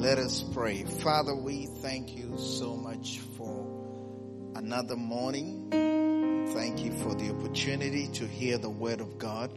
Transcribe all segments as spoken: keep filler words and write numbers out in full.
Let us pray. Father, we thank you so much for another morning. Thank you for the opportunity to hear the word of God.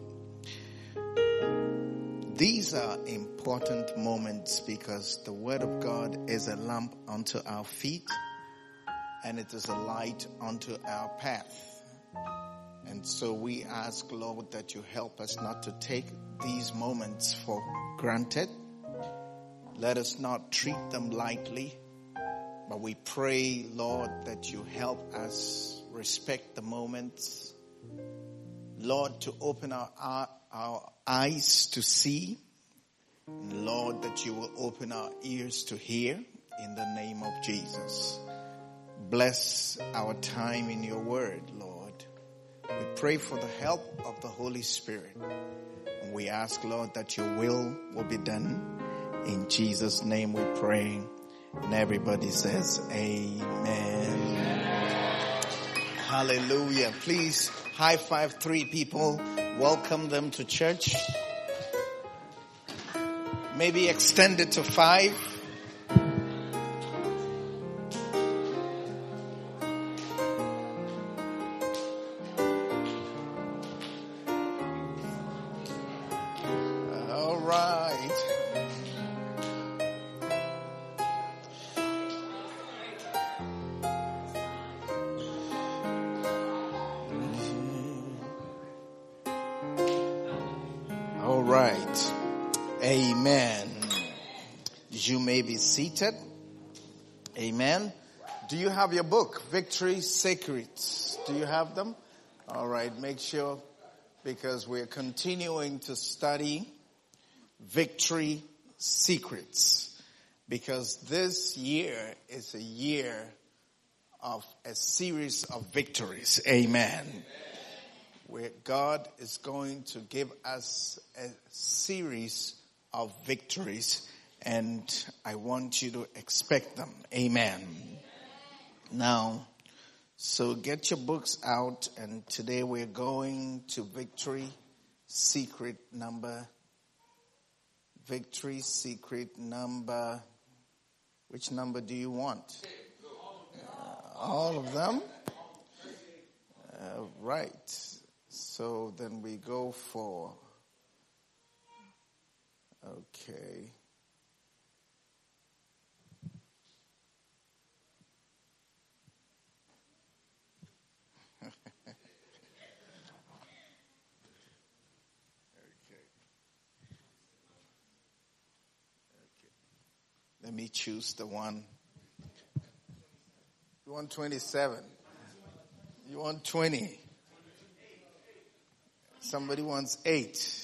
These are important moments because the word of God is a lamp unto our feet and it is a light unto our path. And so we ask, Lord, that you help us not to take these moments for granted. Let us not treat them lightly, but we pray, Lord, that you help us respect the moments. Lord, to open our, our, our eyes to see. And Lord, that you will open our ears to hear in the name of Jesus. Bless our time in your word, Lord. We pray for the help of the Holy Spirit. And we ask, Lord, that your will will be done. In Jesus' name we pray. And everybody says, amen. Hallelujah. Please high five three people. Welcome them to church. Maybe extend it to five. All right. All right. Amen. You may be seated. Amen. Do you have your book, Victory Secrets? Do you have them? All right. Make sure, because we're continuing to study Victory Secrets. Because this year is a year of a series of victories. Amen. Where God is going to give us a series of victories, and I want you to expect them. Amen. Now, so get your books out, and today we're going to Victory Secret number, Victory Secret number, which number do you want? Uh, all of them? Uh, right. So then we go for, okay. Okay. Okay. Let me choose the one. You want twenty-seven? You want twenty? Somebody wants eight.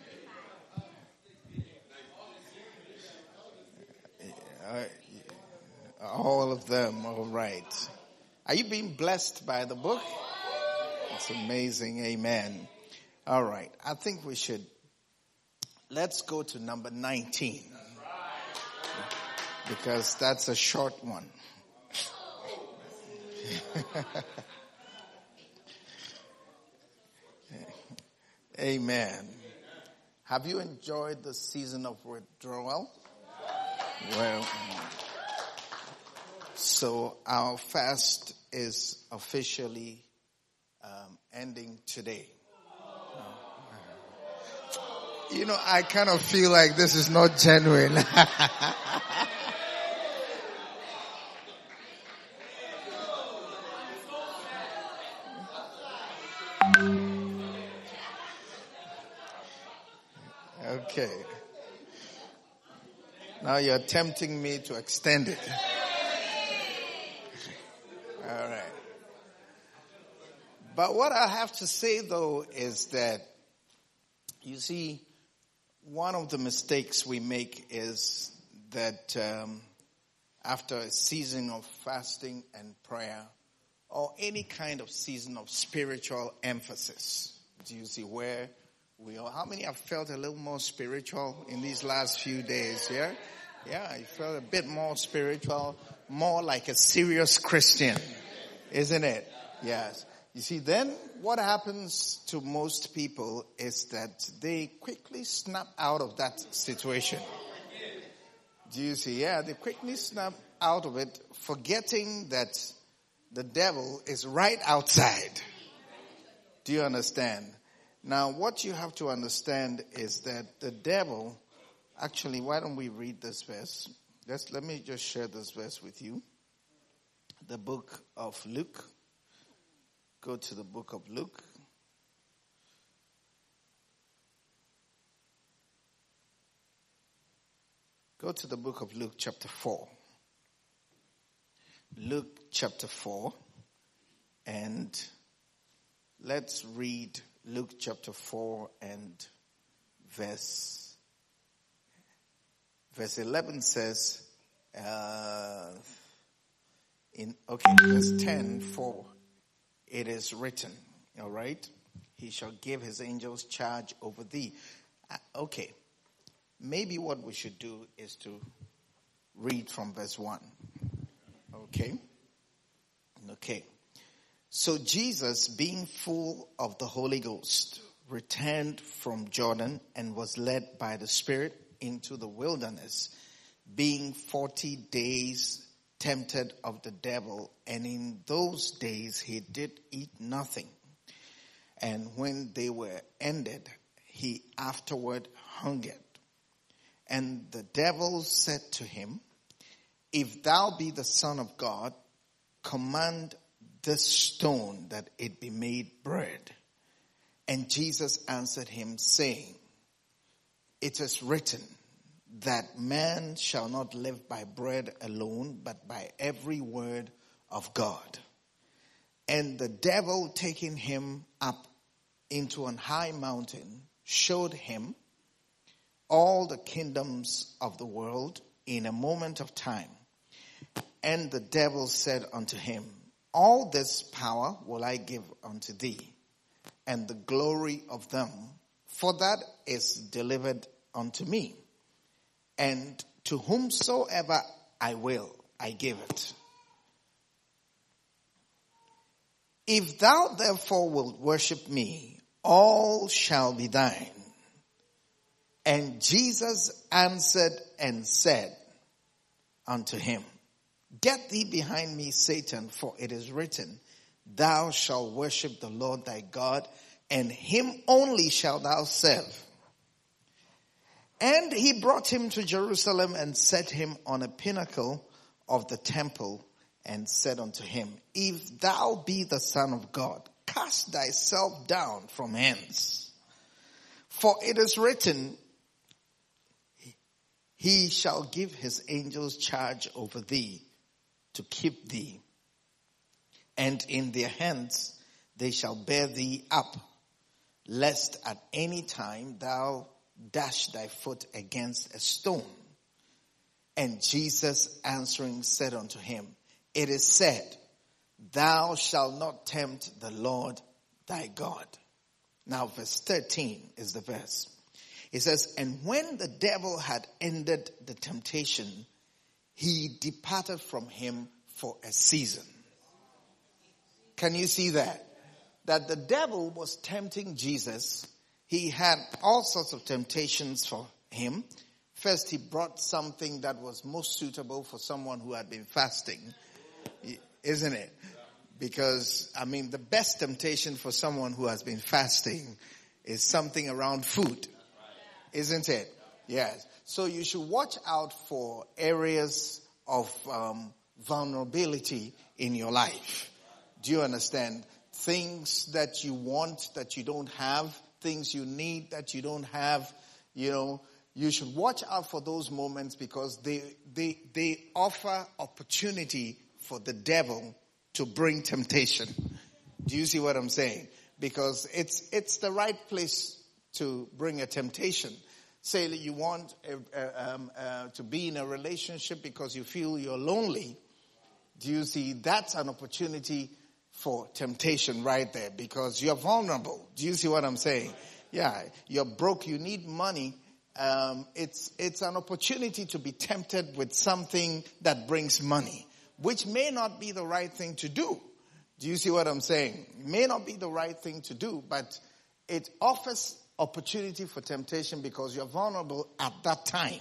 All of them, all right. Are you being blessed by the book? It's amazing, amen. All right, I think we should, let's go to number nineteen. Because that's a short one. Amen. Have you enjoyed the season of withdrawal? Well, so our fast is officially um, ending today. You know, I kind of feel like this is not genuine. Okay. Now you're tempting me to extend it. All right. But what I have to say though is that, you see, one of the mistakes we make is that um, after a season of fasting and prayer, or any kind of season of spiritual emphasis, do you see where we all, how many have felt a little more spiritual in these last few days? Yeah? Yeah, you felt a bit more spiritual, more like a serious Christian, isn't it? Yes. You see, then what happens to most people is that they quickly snap out of that situation. Do you see? Yeah, they quickly snap out of it, forgetting that the devil is right outside. Do you understand? Now, what you have to understand is that the devil, actually, why don't we read this verse? Let's, let me just share this verse with you. The book of Luke. Go to the book of Luke. Go to the book of Luke chapter four. Luke chapter four. And let's read Luke chapter four and verse, verse eleven says, uh, in, okay, verse ten, for it is written, all right, he shall give his angels charge over thee. Uh, okay. Maybe what we should do is to read from verse one. Okay? Okay. So Jesus, being full of the Holy Ghost, returned from Jordan and was led by the Spirit into the wilderness, being forty days tempted of the devil. And in those days he did eat nothing. And when they were ended, he afterward hungered. And the devil said to him, if thou be the Son of God, command this stone that it be made bread. And Jesus answered him, saying, it is written that man shall not live by bread alone, but by every word of God. And the devil, taking him up into an high mountain, showed him all the kingdoms of the world in a moment of time. And the devil said unto him, all this power will I give unto thee, and the glory of them, for that is delivered unto me. And to whomsoever I will, I give it. If thou therefore wilt worship me, all shall be thine. And Jesus answered and said unto him, get thee behind me, Satan, for it is written, thou shalt worship the Lord thy God, and him only shalt thou serve. And he brought him to Jerusalem and set him on a pinnacle of the temple and said unto him, if thou be the Son of God, cast thyself down from hence. For it is written, he shall give his angels charge over thee to keep thee. And in their hands they shall bear thee up, lest at any time thou dash thy foot against a stone. And Jesus answering said unto him, it is said, thou shalt not tempt the Lord thy God. Now verse thirteen is the verse. It says, and when the devil had ended the temptation, he departed from him for a season. Can you see that? That the devil was tempting Jesus. He had all sorts of temptations for him. First, he brought something that was most suitable for someone who had been fasting. Isn't it? Because, I mean, the best temptation for someone who has been fasting is something around food. Isn't it? Yes. So you should watch out for areas of um, vulnerability in your life. Do you understand? Things that you want that you don't have, things you need that you don't have, you know, you should watch out for those moments because they they they offer opportunity for the devil to bring temptation. Do you see what I'm saying? Because it's it's the right place to bring a temptation. Say that you want uh, um, uh, to be in a relationship because you feel you're lonely. Do you see? That's an opportunity for temptation right there because you're vulnerable. Do you see what I'm saying? Yeah, you're broke. You need money. Um, it's it's an opportunity to be tempted with something that brings money, which may not be the right thing to do. Do you see what I'm saying? It may not be the right thing to do, but it offers opportunity for temptation because you're vulnerable at that time.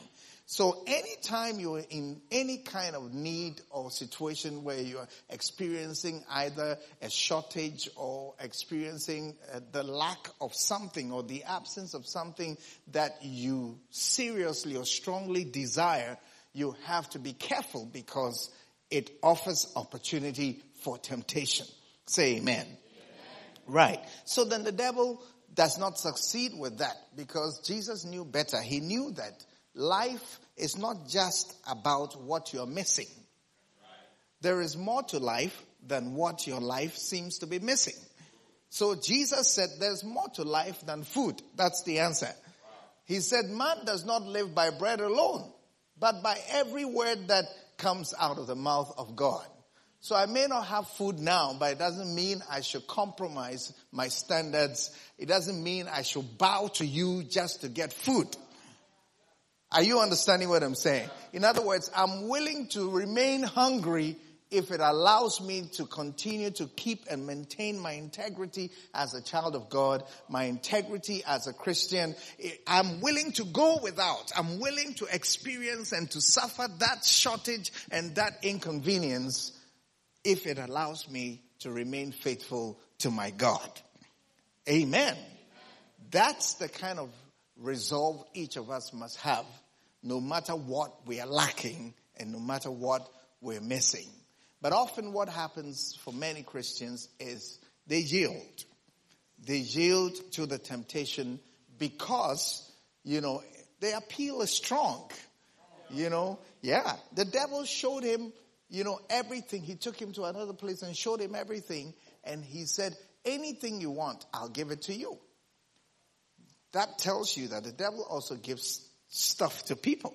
So anytime you're in any kind of need or situation where you're experiencing either a shortage or experiencing uh, the lack of something or the absence of something that you seriously or strongly desire, you have to be careful because it offers opportunity for temptation. Say amen. Amen. Right. So then the devil does not succeed with that because Jesus knew better. He knew that life is not just about what you're missing. There is more to life than what your life seems to be missing. So Jesus said there's more to life than food. That's the answer. He said man does not live by bread alone, but by every word that comes out of the mouth of God. So I may not have food now, but it doesn't mean I should compromise my standards. It doesn't mean I should bow to you just to get food. Are you understanding what I'm saying? In other words, I'm willing to remain hungry if it allows me to continue to keep and maintain my integrity as a child of God, my integrity as a Christian. I'm willing to go without. I'm willing to experience and to suffer that shortage and that inconvenience if it allows me to remain faithful to my God. Amen. That's the kind of resolve each of us must have, no matter what we are lacking and no matter what we're missing. But often what happens for many Christians is they yield. They yield to the temptation because, you know, their appeal is strong. You know, yeah, the devil showed him, you know, everything. He took him to another place and showed him everything. And he said, anything you want, I'll give it to you. That tells you that the devil also gives stuff to people.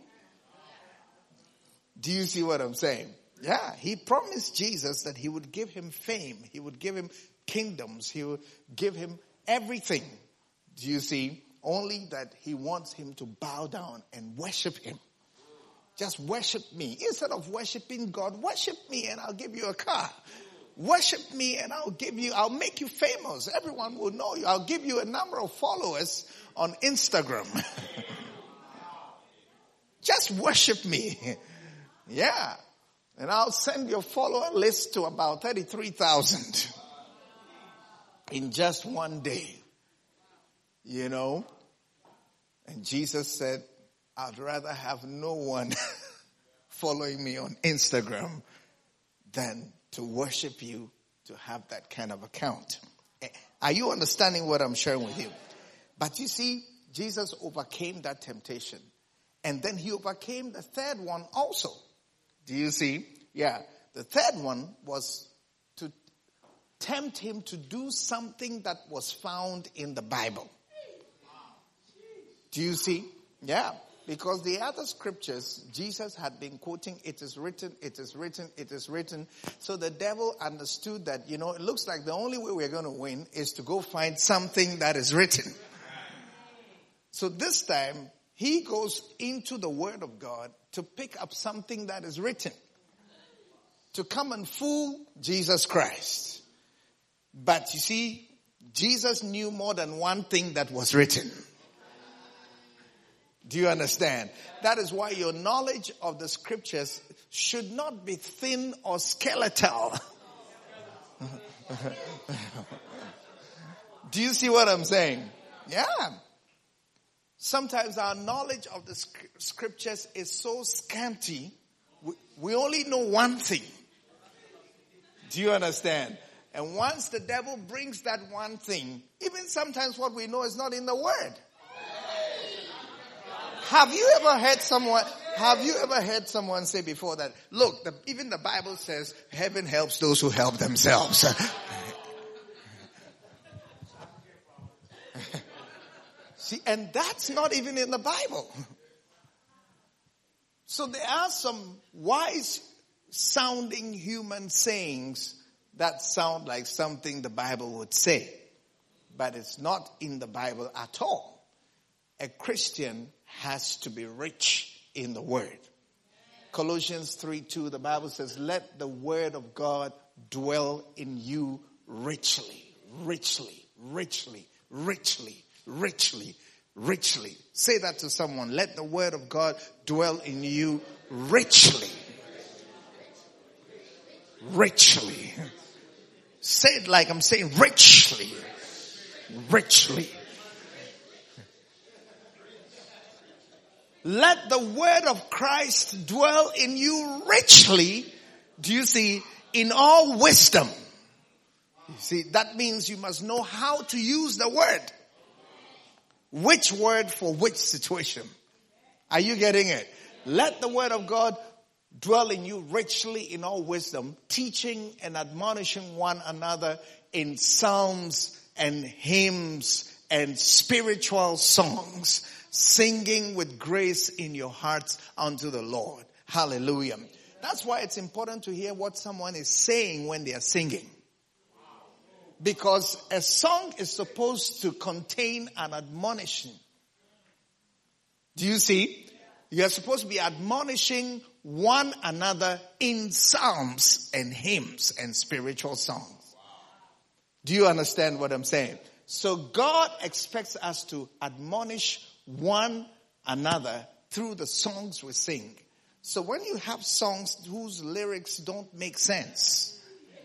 Do you see what I'm saying? Yeah, he promised Jesus that he would give him fame. He would give him kingdoms. He would give him everything. Do you see? Only that he wants him to bow down and worship him. Just worship me. Instead of worshiping God, worship me and I'll give you a car. Worship me and I'll give you, I'll make you famous. Everyone will know you. I'll give you a number of followers on Instagram. Just worship me. Yeah. And I'll send your follower list to about thirty-three thousand in just one day. You know? And Jesus said, I'd rather have no one following me on Instagram than to worship you, to have that kind of account. Are you understanding what I'm sharing with you? But you see, Jesus overcame that temptation. And then he overcame the third one also. Do you see? Yeah. The third one was to tempt him to do something that was found in the Bible. Do you see? Yeah. Because the other scriptures, Jesus had been quoting, it is written, it is written, it is written. So the devil understood that, you know, it looks like the only way we're going to win is to go find something that is written. So this time, he goes into the Word of God to pick up something that is written. To come and fool Jesus Christ. But you see, Jesus knew more than one thing that was written. Do you understand? That is why your knowledge of the scriptures should not be thin or skeletal. Do you see what I'm saying? Yeah. Sometimes our knowledge of the scriptures is so scanty, we, we only know one thing. Do you understand? And once the devil brings that one thing, even sometimes what we know is not in the Word. Have you ever heard someone, have you ever heard someone say before that, look, the, even the Bible says heaven helps those who help themselves. See, and that's not even in the Bible. So there are some wise sounding human sayings that sound like something the Bible would say, but it's not in the Bible at all. A Christian has to be rich in the Word. Colossians three two, the Bible says, let the Word of God dwell in you richly, richly, richly, richly, richly. richly. Say that to someone. Let the word of God dwell in you richly. Richly. Say it like I'm saying richly. Richly. Let the word of Christ dwell in you richly. Do you see? In all wisdom. You see, that means you must know how to use the word. Which word for which situation? Are you getting it? Let the word of God dwell in you richly in all wisdom, teaching and admonishing one another in psalms and hymns and spiritual songs, singing with grace in your hearts unto the Lord. Hallelujah. That's why it's important to hear what someone is saying when they are singing. Because a song is supposed to contain an admonition. Do you see? You are supposed to be admonishing one another in psalms and hymns and spiritual songs. Do you understand what I'm saying? So God expects us to admonish one another through the songs we sing. So when you have songs whose lyrics don't make sense,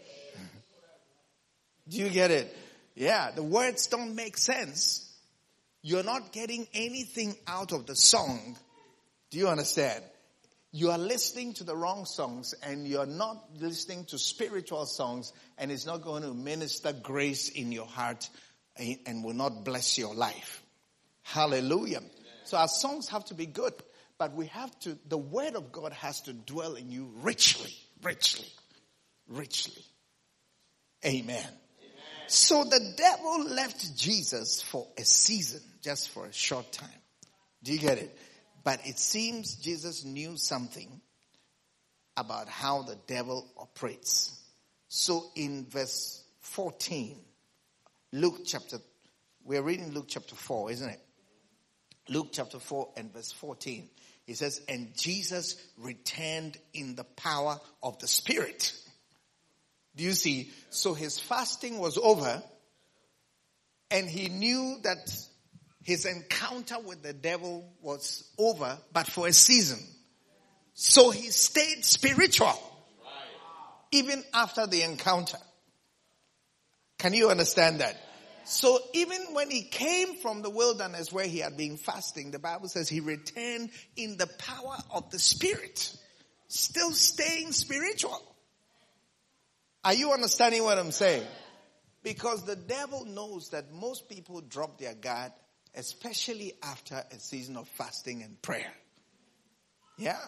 do you get it? Yeah, the words don't make sense. You're not getting anything out of the song. Do you understand? You are listening to the wrong songs and you're not listening to spiritual songs, and it's not going to minister grace in your heart and will not bless your life. Hallelujah. So our songs have to be good, but we have to, the word of God has to dwell in you richly, richly, richly. Amen. Amen. So the devil left Jesus for a season, just for a short time. Do you get it? But it seems Jesus knew something about how the devil operates. So in verse fourteen, Luke chapter, we're reading Luke chapter four, isn't it? Luke chapter four and verse fourteen. It says, and Jesus returned in the power of the Spirit. Do you see? So his fasting was over, and he knew that his encounter with the devil was over, but for a season. So he stayed spiritual, even after the encounter. Can you understand that? So even when he came from the wilderness where he had been fasting, the Bible says he returned in the power of the Spirit. Still staying spiritual. Are you understanding what I'm saying? Because the devil knows that most people drop their guard, especially after a season of fasting and prayer. Yeah.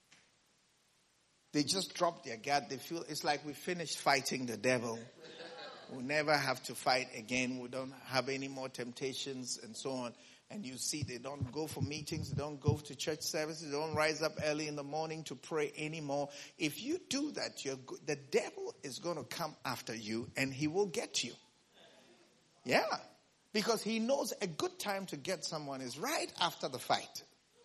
They just drop their guard. They feel it's like we finished fighting the devil. We'll never have to fight again. We don't have any more temptations and so on. And you see, they don't go for meetings. They don't go to church services. They don't rise up early in the morning to pray anymore. If you do that, you're go- the devil is going to come after you and he will get you. Yeah. Because he knows a good time to get someone is right after the fight.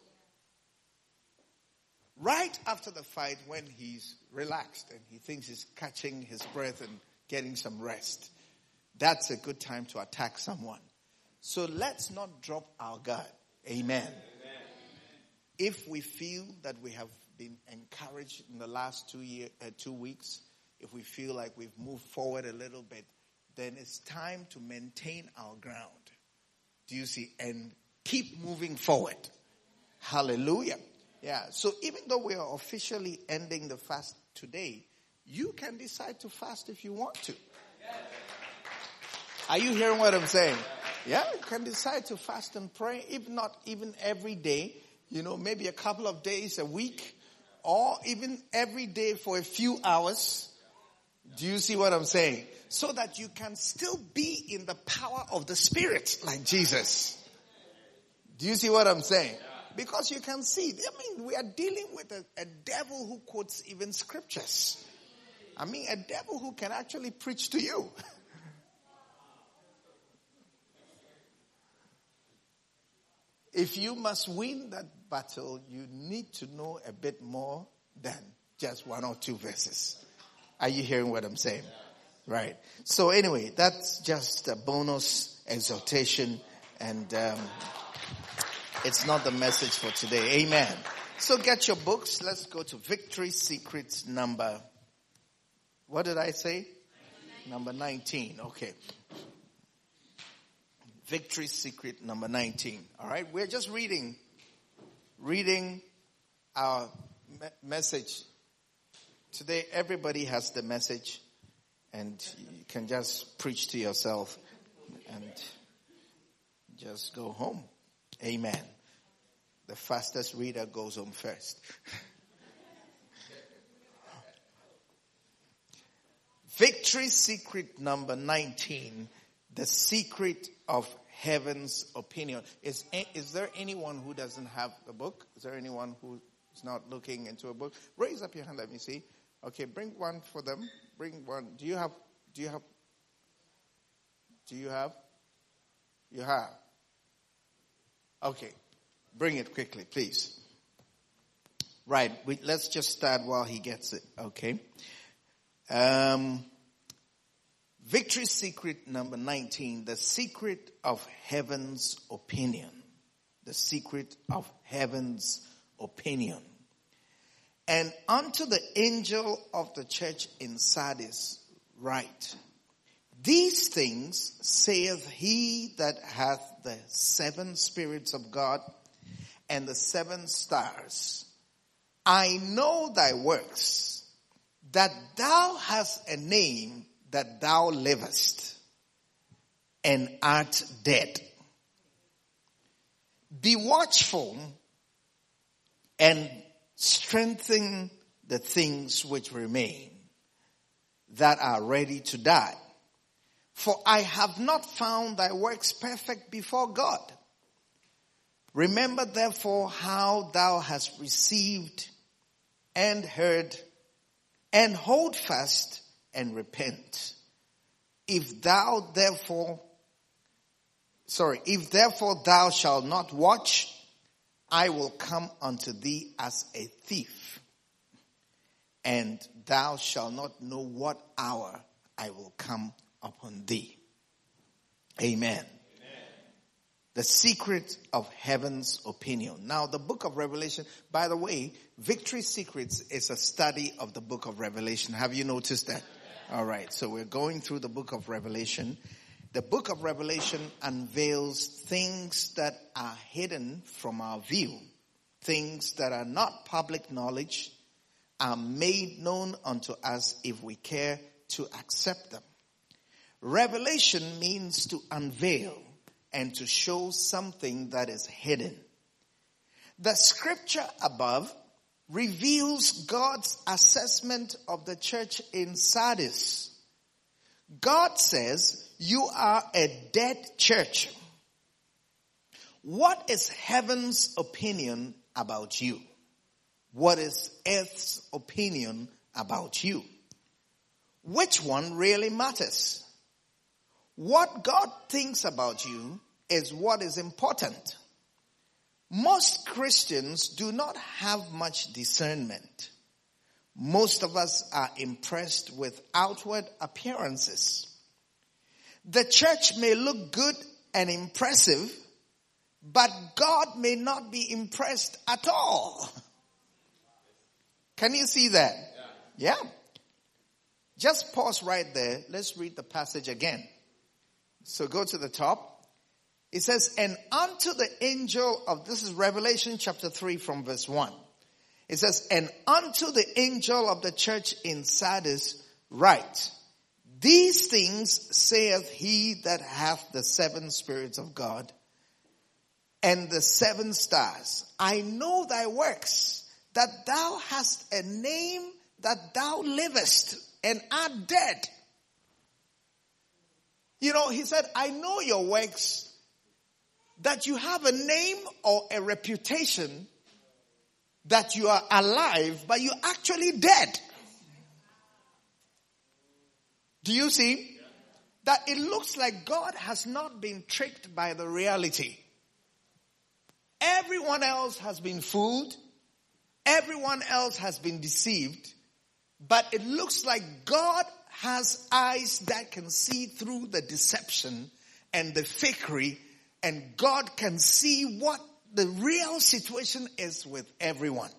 Right after the fight, when he's relaxed and he thinks he's catching his breath and getting some rest. That's a good time to attack someone. So let's not drop our guard. Amen. Amen. If we feel that we have been encouraged in the last two year, uh, two weeks, if we feel like we've moved forward a little bit, then it's time to maintain our ground. Do you see? And keep moving forward. Hallelujah. Yeah. So even though we are officially ending the fast today, you can decide to fast if you want to. Are you hearing what I'm saying? Yeah, you can decide to fast and pray, if not even every day, you know, maybe a couple of days a week, or even every day for a few hours. Do you see what I'm saying? So that you can still be in the power of the Spirit like Jesus. Do you see what I'm saying? Because you can see, I mean, we are dealing with a, a devil who quotes even scriptures. I mean, a devil who can actually preach to you. If you must win that battle, you need to know a bit more than just one or two verses. Are you hearing what I'm saying? Right. So anyway, that's just a bonus exhortation. And um, it's not the message for today. Amen. So get your books. Let's go to Victory Secrets number, what did I say? Number nineteen. Okay. Victory Secret number nineteen. All right. We're just reading, reading our me- message. Today, everybody has the message and you can just preach to yourself and just go home. Amen. The fastest reader goes home first. Victory Secret number nineteen, the secret of heaven's opinion. Is, is there anyone who doesn't have the book? Is there anyone who is not looking into a book? Raise up your hand, let me see. Okay, bring one for them. Bring one. Do you have, do you have, do you have? You have. Okay, bring it quickly, please. Right, we, let's just start while he gets it, okay? Um, Victory Secret number nineteen, the secret of heaven's opinion. The secret of heaven's opinion. And unto the angel of the church in Sardis write, these things saith he that hath the seven spirits of God and the seven stars. I know thy works, that thou hast a name, that thou livest and art dead. Be watchful and strengthen the things which remain, that are ready to die. For I have not found thy works perfect before God. Remember therefore how thou hast received and heard, and hold fast and repent. If thou therefore, sorry, if therefore thou shalt not watch, I will come unto thee as a thief, and thou shalt not know what hour I will come upon thee. Amen. Amen. The secret of heaven's opinion. Now, the book of Revelation, by the way, Victory Secrets is a study of the book of Revelation. Have you noticed that? All right, so we're going through the book of Revelation. The book of Revelation unveils things that are hidden from our view. Things that are not public knowledge are made known unto us if we care to accept them. Revelation means to unveil and to show something that is hidden. The scripture above reveals God's assessment of the church in Sardis. God says, you are a dead church. What is heaven's opinion about you? What is earth's opinion about you? Which one really matters? What God thinks about you is what is important. Most Christians do not have much discernment. Most of us are impressed with outward appearances. The church may look good and impressive, but God may not be impressed at all. Can you see that? Yeah. yeah. Just pause right there. Let's read the passage again. So go to the top. It says, and unto the angel of, this is Revelation chapter three from verse one. It says, and unto the angel of the church in Sardis write, these things saith he that hath the seven spirits of God and the seven stars. I know thy works, that thou hast a name, that thou livest and art dead. You know, he said, I know your works, that you have a name or a reputation that you are alive, but you're actually dead. Do you see? That it looks like God has not been tricked by the reality. Everyone else has been fooled. Everyone else has been deceived. But it looks like God has eyes that can see through the deception and the fakery, and God can see what the real situation is with everyone.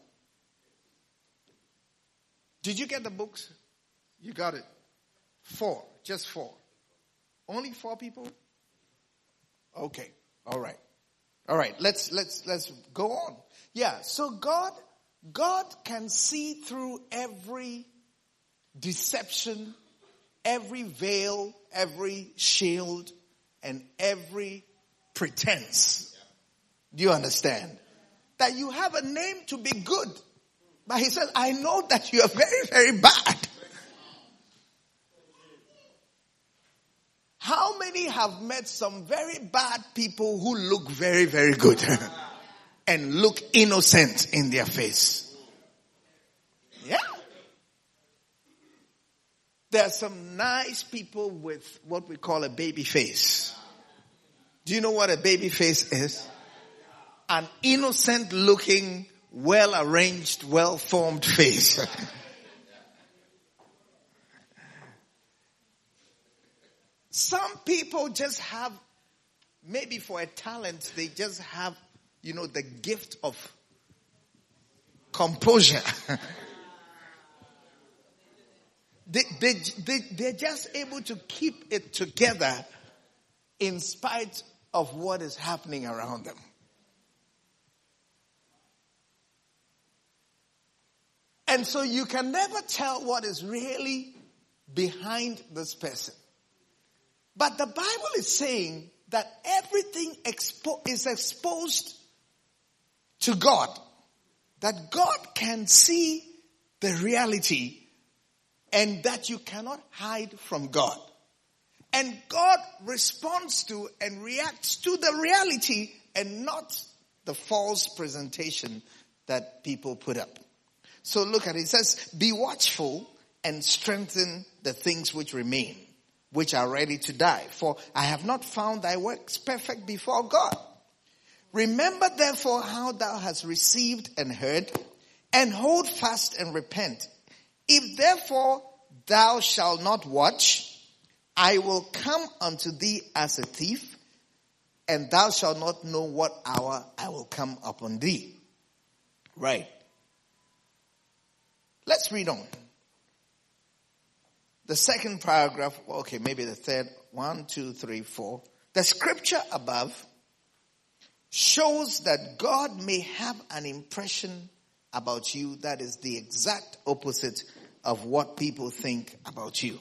Did you get the books? You got it. Four. Just four. Only four people? Okay. All right. All right. Let's, let's, let's go on. Yeah. So God, God can see through every deception, every veil, every shield, and every pretense. Do you understand? That you have a name to be good. But he says, I know that you are very, very bad. How many have met some very bad people who look very, very good and look innocent in their face? Yeah. There are some nice people with what we call a baby face. Do you know what a baby face is? An innocent looking, well arranged, well formed face. Some people just have, maybe for a talent, they just have, you know, the gift of composure. they, they, they, they're just able to keep it together in spite of what is happening around them. And so you can never tell what is really behind this person. But the Bible is saying that everything expo- is exposed to God. That God can see the reality and that you cannot hide from God. And God responds to and reacts to the reality and not the false presentation that people put up. So look at it. It says, be watchful and strengthen the things which remain, which are ready to die. For I have not found thy works perfect before God. Remember therefore how thou hast received and heard, and hold fast and repent. If therefore thou shalt not watch, I will come unto thee as a thief, and thou shalt not know what hour I will come upon thee. Right. Let's read on. The second paragraph, okay, maybe the third, one, two, three, four. The scripture above shows that God may have an impression about you that is the exact opposite of what people think about you.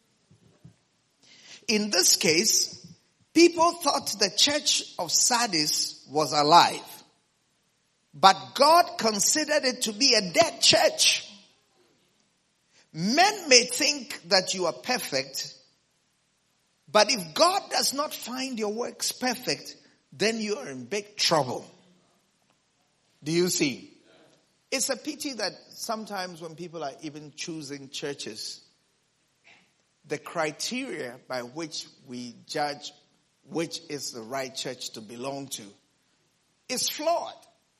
In this case, people thought the church of Sardis was alive, but God considered it to be a dead church. Men may think that you are perfect, but if God does not find your works perfect, then you are in big trouble. Do you see? It's a pity that sometimes when people are even choosing churches, the criteria by which we judge which is the right church to belong to is flawed.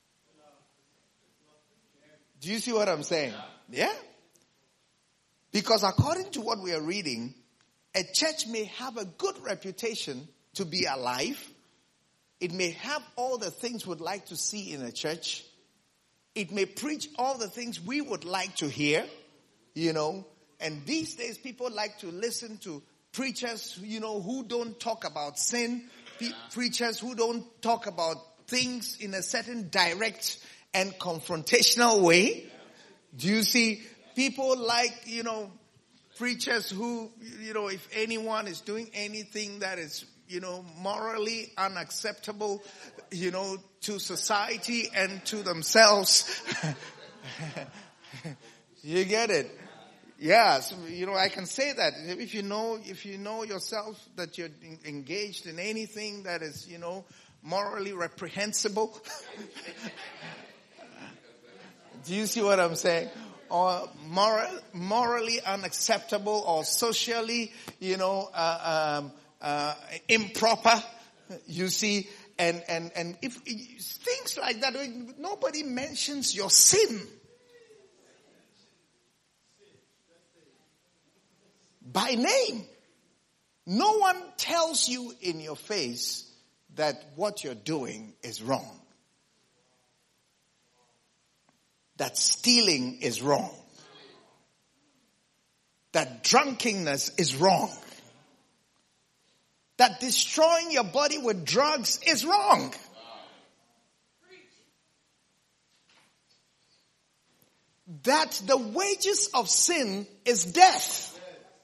Do you see what I'm saying? Yeah? Because according to what we are reading, a church may have a good reputation to be alive. It may have all the things we'd like to see in a church. It may preach all the things we would like to hear, you know. And these days people like to listen to preachers, you know, who don't talk about sin. Pe- preachers who don't talk about things in a certain direct and confrontational way. Do you see? People like, you know, preachers who, you know, if anyone is doing anything that is, you know, morally unacceptable, you know, to society and to themselves. You get it? Yeah, so, you know, I can say that. If you know, if you know yourself that you're engaged in anything that is, you know, morally reprehensible. Do you see what I'm saying? Or moral, morally unacceptable or socially, you know, uh, um, uh, improper, you see, and, and, and if things like that, nobody mentions your sin. By name. No one tells you in your face that what you're doing is wrong. that stealing is wrong. That drunkenness is wrong. That destroying your body with drugs is wrong. That the wages of sin is death.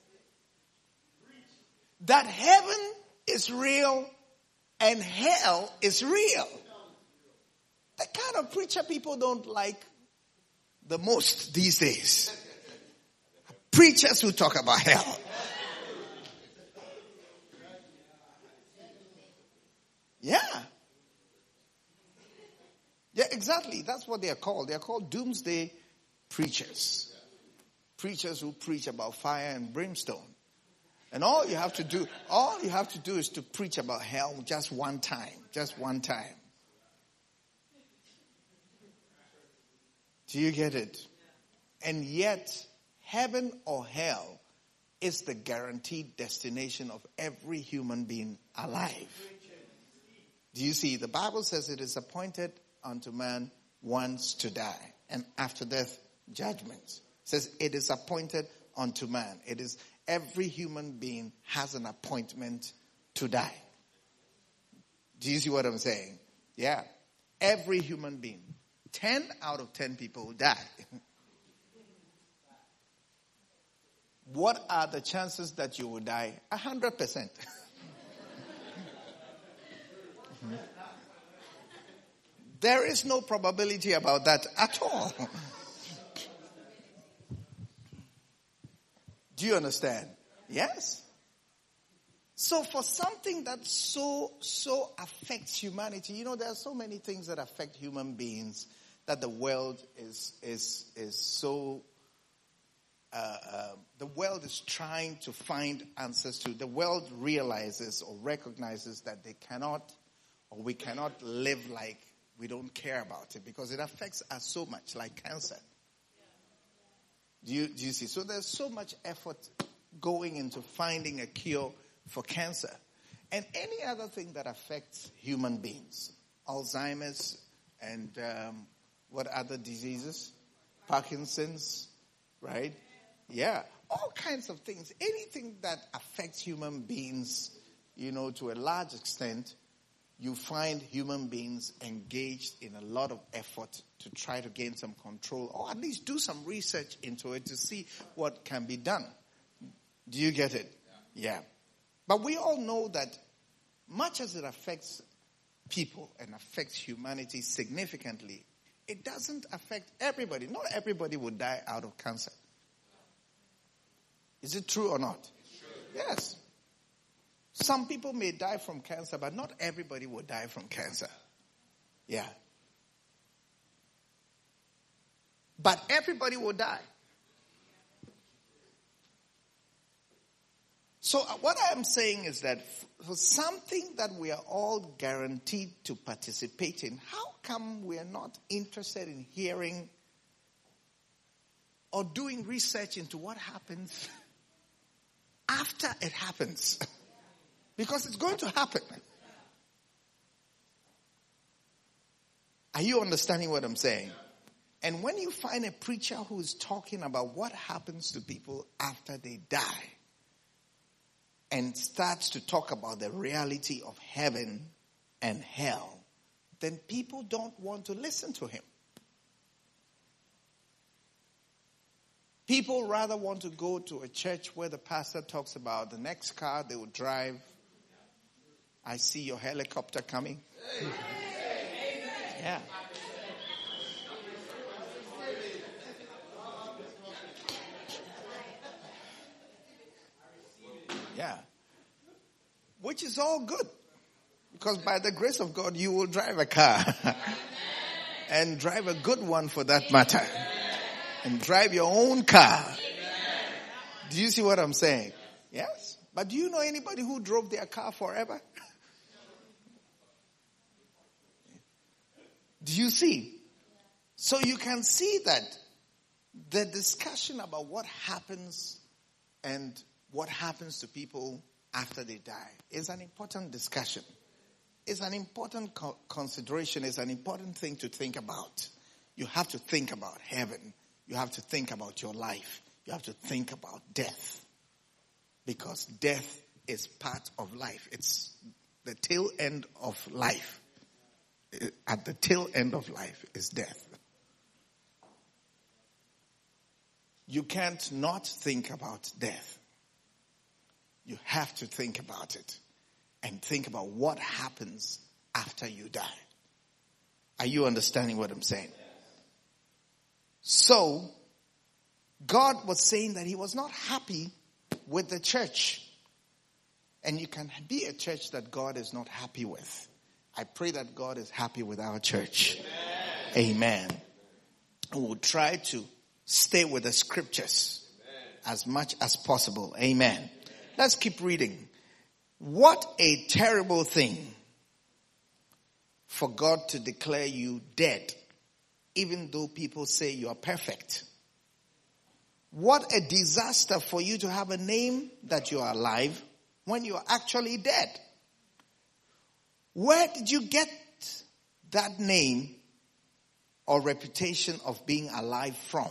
That heaven is real and hell is real. The kind of preacher people don't like the most these days. Preachers who talk about hell. Yeah. Yeah, exactly. That's what they are called. They are called doomsday preachers. Preachers who preach about fire and brimstone. And all you have to do, all you have to do is to preach about hell just one time. Just one time. Do you get it? And yet, heaven or hell is the guaranteed destination of every human being alive. Do you see? The Bible says it is appointed unto man once to die, and after death, judgment. It says it is appointed unto man. It is every human being has an appointment to die. Do you see what I'm saying? Yeah. Every human being. Ten out of ten people will die. What are the chances that you will die? A hundred percent. There is no probability about that at all. Do you understand? Yes. So for something that so, so affects humanity, you know, there are so many things that affect human beings that the world is, is, is so, uh, uh, the world is trying to find answers to. The world realizes or recognizes that they cannot, or we cannot live like we don't care about it because it affects us so much, like cancer. Do you, do you see? So there's so much effort going into finding a cure for cancer and any other thing that affects human beings. Alzheimer's and um, what other diseases? Parkinson's, right? Yeah, all kinds of things. Anything that affects human beings, you know, to a large extent, you find human beings engaged in a lot of effort to try to gain some control or at least do some research into it to see what can be done. Do you get it? Yeah. yeah. But we all know that much as it affects people and affects humanity significantly, it doesn't affect everybody. Not everybody will die out of cancer. Is it true or not? Yes. Some people may die from cancer, but not everybody will die from cancer. Yeah. But everybody will die. So what I am saying is that for something that we are all guaranteed to participate in, how come we are not interested in hearing or doing research into what happens after it happens? Because it's going to happen. Are you understanding what I'm saying? And when you find a preacher who is talking about what happens to people after they die and starts to talk about the reality of heaven and hell, then people don't want to listen to him. People rather want to go to a church where the pastor talks about the next car they will drive. I see your helicopter coming. Yeah. Yeah. Which is all good. Because by the grace of God, you will drive a car. And drive a good one for that matter. And drive your own car. Do you see what I'm saying? Yes. But do you know anybody who drove their car forever? Do you see? So you can see that the discussion about what happens and what happens to people after they die is an important discussion. It's an important co- consideration. It's an important thing to think about. You have to think about heaven. You have to think about your life. You have to think about death. Because death is part of life. It's the tail end of life. At the tail end of life is death. You can't not think about death. You have to think about it. And think about what happens after you die. Are you understanding what I'm saying? So, God was saying that he was not happy with the church. And you can be a church that God is not happy with. I pray that God is happy with our church. Amen. Amen. And we'll try to stay with the scriptures as much as possible. Amen. Amen. Let's keep reading. What a terrible thing for God to declare you dead, even though people say you are perfect. What a disaster for you to have a name that you are alive when you are actually dead. Where did you get that name or reputation of being alive from?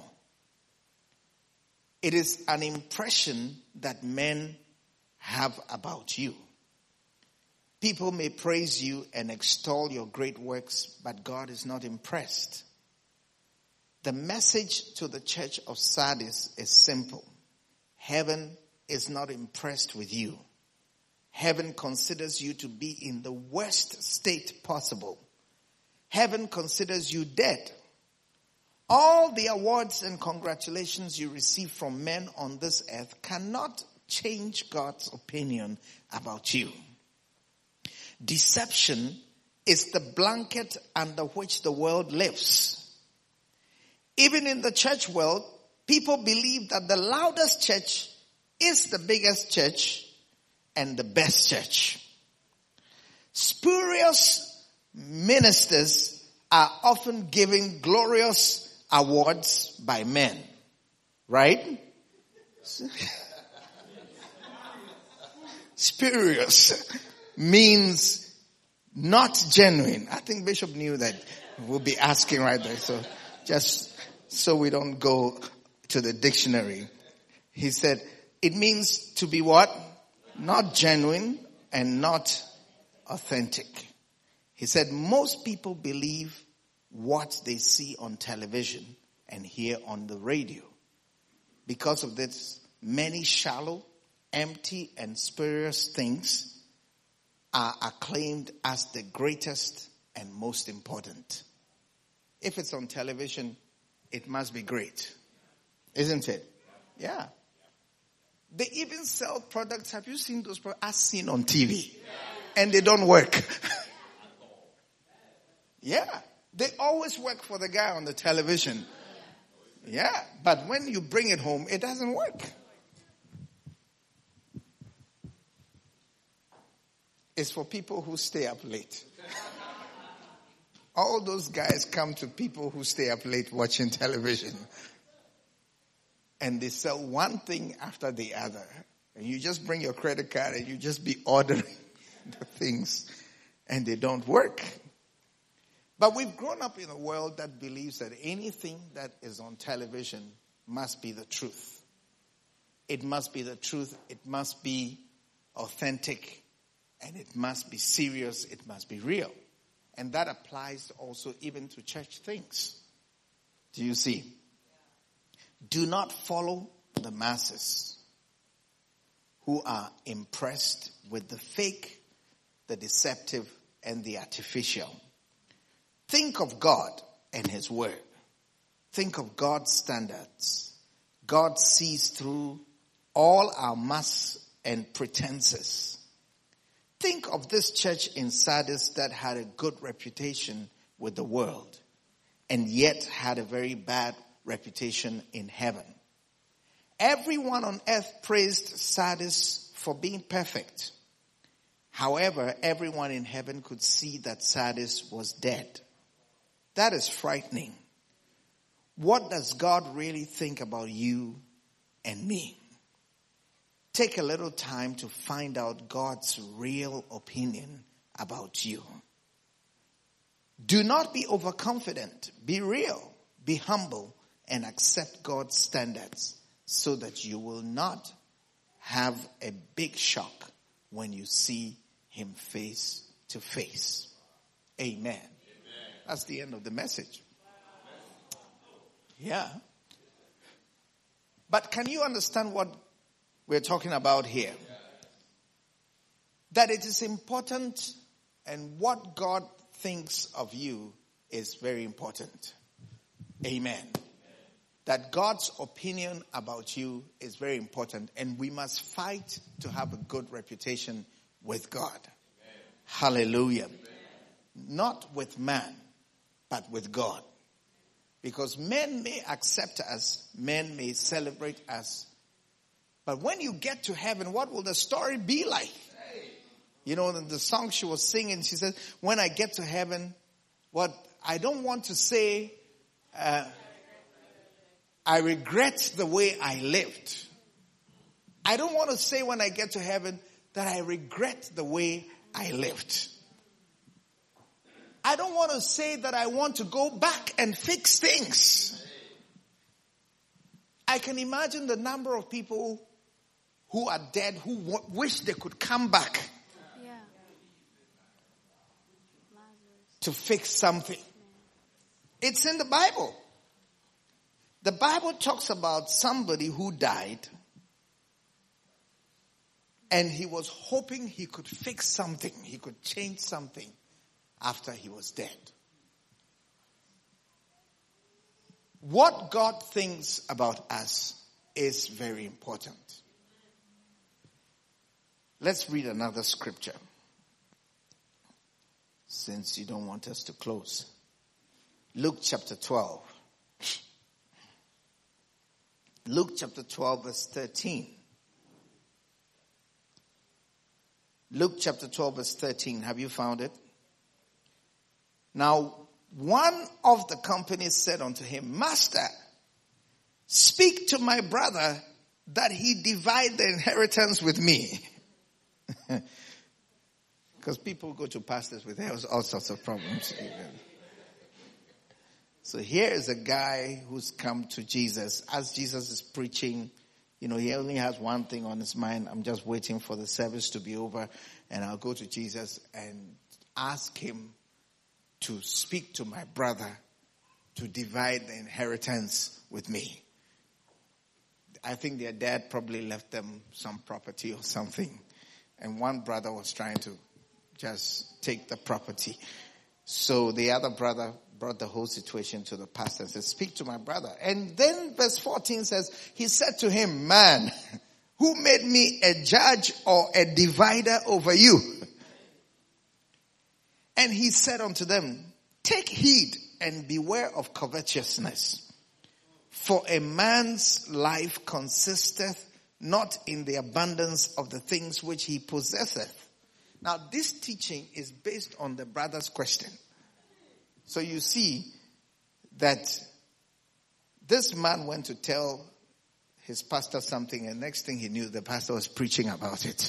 It is an impression that men have about you. People may praise you and extol your great works, but God is not impressed. The message to the church of Sardis is simple. Heaven is not impressed with you. Heaven considers you to be in the worst state possible. Heaven considers you dead. All the awards and congratulations you receive from men on this earth cannot change God's opinion about you. Deception is the blanket under which the world lives. Even in the church world, people believe that the loudest church is the biggest church and the best church. Spurious ministers are often given glorious awards by men. Right? Spurious means not genuine. I think Bishop knew that. We'll be asking right there. So just so we don't go to the dictionary. He said, it means to be what? Not genuine and not authentic. He said, most people believe what they see on television and hear on the radio. Because of this, many shallow, empty, and spurious things are acclaimed as the greatest and most important. If it's on television, it must be great. Isn't it? Yeah. They even sell products. Have you seen those products? I've seen on T V. And they don't work. Yeah. They always work for the guy on the television. Yeah. But when you bring it home, it doesn't work. It's for people who stay up late. All those guys come to people who stay up late watching television. And they sell one thing after the other. And you just bring your credit card and you just be ordering the things. And they don't work. But we've grown up in a world that believes that anything that is on television must be the truth. It must be the truth. It must be authentic. And it must be serious. It must be real. And that applies also even to church things. Do you see? Do not follow the masses who are impressed with the fake, the deceptive, and the artificial. Think of God and His Word. Think of God's standards. God sees through all our masks and pretenses. Think of this church in Sardis that had a good reputation with the world and yet had a very bad reputation in heaven. Everyone on earth praised Sardis for being perfect. However, everyone in heaven could see that Sardis was dead. That is frightening. What does God really think about you and me? Take a little time to find out God's real opinion about you. Do not be overconfident. Be real. Be humble and accept God's standards so that you will not have a big shock when you see him face to face. Amen. Amen. That's the end of the message. Yeah. But can you understand what we're talking about here? That it is important, and what God thinks of you is very important. Amen. That God's opinion about you is very important, and we must fight to have a good reputation with God. Amen. Hallelujah. Amen. Not with man, but with God. Because men may accept us, men may celebrate us, but when you get to heaven, what will the story be like? You know, the song she was singing, she said, when I get to heaven, what I don't want to say, uh, I regret the way I lived. I don't want to say when I get to heaven that I regret the way I lived. I don't want to say that I want to go back and fix things. I can imagine the number of people who are dead who w- wish they could come back yeah. to fix something. It's in the Bible. The Bible talks about somebody who died and he was hoping he could fix something, he could change something after he was dead. What God thinks about us is very important. Let's read another scripture, since you don't want us to close. Luke chapter twelve. Luke chapter twelve verse thirteen. Luke chapter twelve verse thirteen. Have you found it? Now, one of the company said unto him, Master, speak to my brother that he divide the inheritance with me. Because people go to pastors with all sorts of problems. So here is a guy who's come to Jesus. As Jesus is preaching, you know, he only has one thing on his mind. I'm just waiting for the service to be over, and I'll go to Jesus and ask him to speak to my brother to divide the inheritance with me. I think their dad probably left them some property or something. And one brother was trying to just take the property. So the other brother brought the whole situation to the pastor and said, speak to my brother. And then verse fourteen says, he said to him, man, who made me a judge or a divider over you? And he said unto them, take heed and beware of covetousness. For a man's life consisteth not in the abundance of the things which he possesseth. Now this teaching is based on the brother's question. So you see that this man went to tell his pastor something, and next thing he knew, the pastor was preaching about it.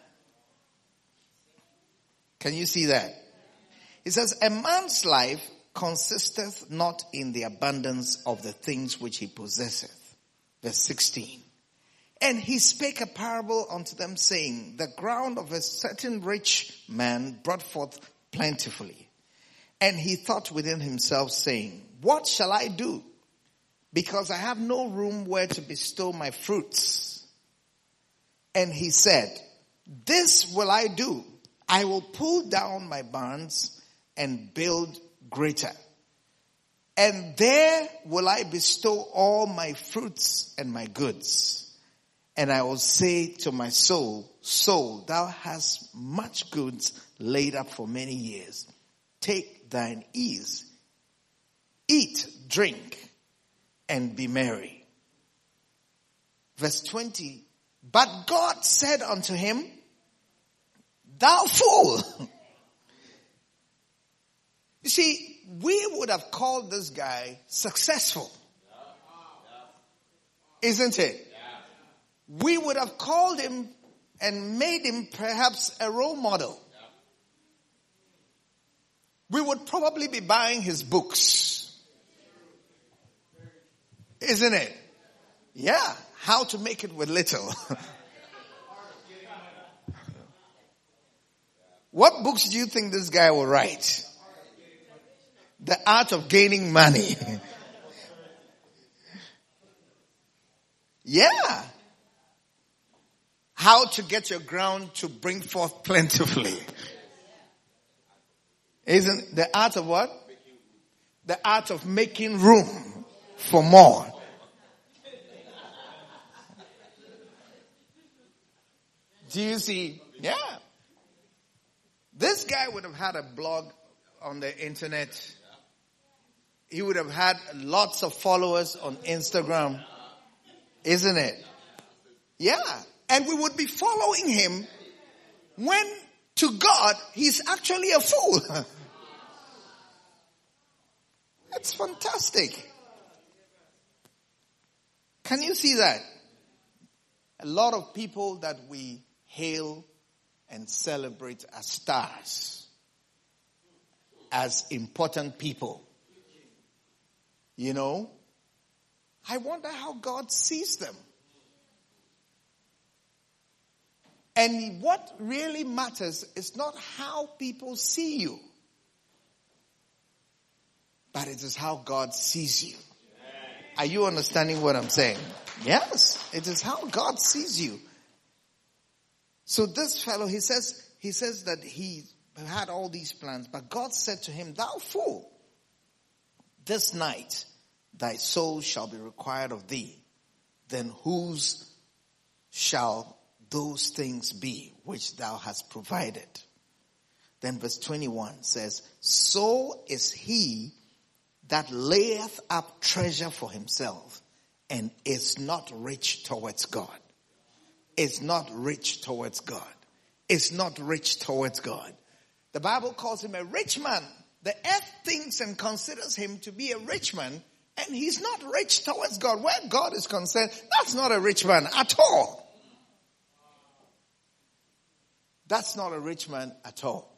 Can you see that? He says, a man's life consisteth not in the abundance of the things which he possesseth. Verse sixteen. And he spake a parable unto them, saying, the ground of a certain rich man brought forth plentifully. And he thought within himself, saying, what shall I do? Because I have no room where to bestow my fruits. And he said, this will I do. I will pull down my barns and build greater. And there will I bestow all my fruits and my goods. And I will say to my soul, soul, thou hast much goods laid up for many years. Take thine ease. Eat, drink, and be merry. Verse twenty. But God said unto him, thou fool. You see, we would have called this guy successful. Isn't it? We would have called him and made him perhaps a role model. We would probably be buying his books. Isn't it? Yeah. How to make it with little. What books do you think this guy will write? The Art of Gaining Money. Yeah. How to get your ground to bring forth plentifully. Isn't the art of what? The art of making room for more. Do you see? Yeah. This guy would have had a blog on the internet. He would have had lots of followers on Instagram. Isn't it? Yeah. And we would be following him when to God, he's actually a fool. It's fantastic. Can you see that? A lot of people that we hail and celebrate as stars, as important people. You know, I wonder how God sees them. And what really matters is not how people see you, but it is how God sees you. Are you understanding what I'm saying? Yes, it is how God sees you. So this fellow, he says, he says that he had all these plans, but God said to him, "Thou fool, this night thy soul shall be required of thee. Then whose shall those things be which thou hast provided?" Then verse twenty-one says, "So is he that layeth up treasure for himself and is not rich towards God." Is not rich towards God. Is not rich towards God. The Bible calls him a rich man. The earth thinks and considers him to be a rich man, and he's not rich towards God. Where God is concerned, that's not a rich man at all. That's not a rich man at all.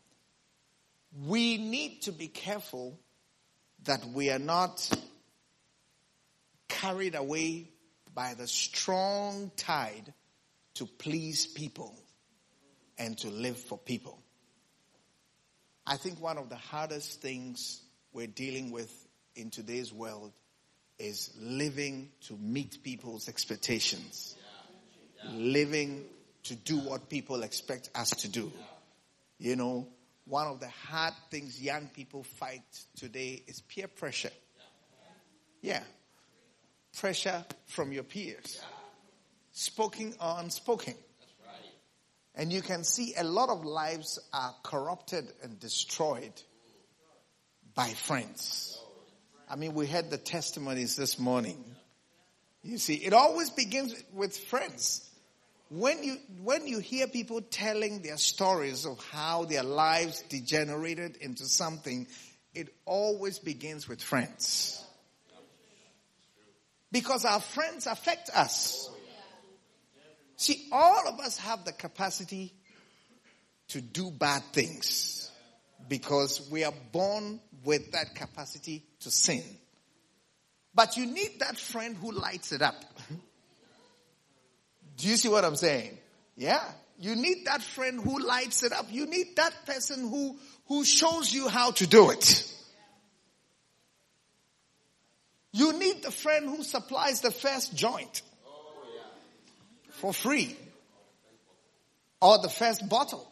We need to be careful that we are not carried away by the strong tide to please people and to live for people. I think one of the hardest things we're dealing with in today's world is living to meet people's expectations. Yeah. Yeah. Living to do what people expect us to do. Yeah. You know, one of the hard things young people fight today is peer pressure. Yeah. Pressure from your peers. Spoken or unspoken. And you can see a lot of lives are corrupted and destroyed by friends. I mean, we had the testimonies this morning. You see, it always begins with friends. When you, when you hear people telling their stories of how their lives degenerated into something, it always begins with friends. Because our friends affect us. See, all of us have the capacity to do bad things because we are born with that capacity to sin. But you need that friend who lights it up. Do you see what I'm saying? Yeah. You need that friend who lights it up. You need that person who, who shows you how to do it. You need the friend who supplies the first joint for free, or the first bottle.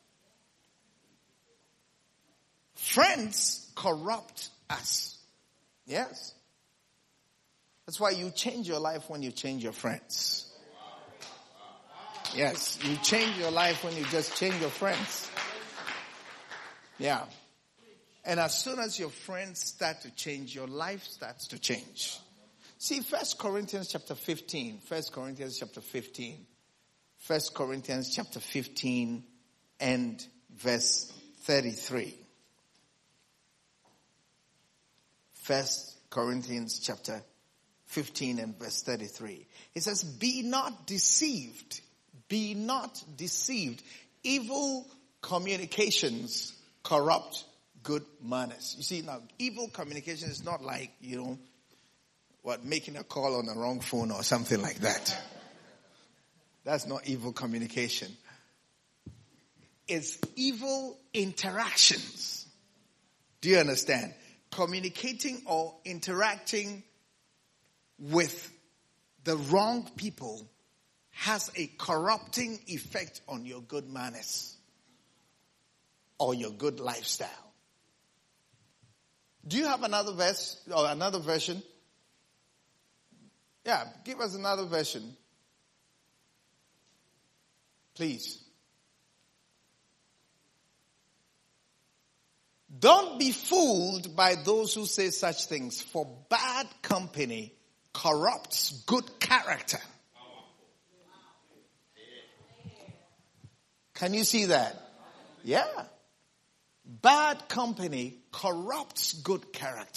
Friends corrupt us. Yes. That's why you change your life when you change your friends. Yes, you change your life when you just change your friends. Yeah. And as soon as your friends start to change, your life starts to change. See, First Corinthians chapter fifteen. First Corinthians chapter fifteen. First Corinthians chapter fifteen and verse thirty-three. First Corinthians chapter fifteen and verse thirty-three. It says, "Be not deceived. Be not deceived. Evil communications corrupt good manners." You see, now, evil communication is not like, you know, what, making a call on the wrong phone or something like that. That's not evil communication. It's evil interactions. Do you understand? Communicating or interacting with the wrong people has a corrupting effect on your good manners or your good lifestyle. Do you have another verse or another version? Yeah, give us another version. Please. Don't be fooled by those who say such things, for bad company corrupts good character. Can you see that? Yeah. Bad company corrupts good character.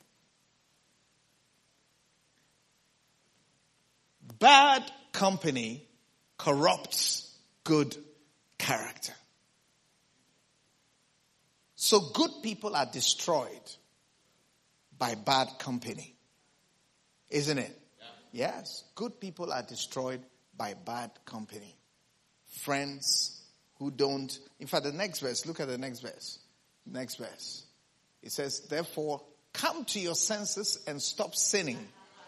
Bad company corrupts good character. So good people are destroyed by bad company. Isn't it? Yeah. Yes. Good people are destroyed by bad company. Friends who don't. In fact, the next verse, look at the next verse. Next verse. It says, therefore, come to your senses and stop sinning.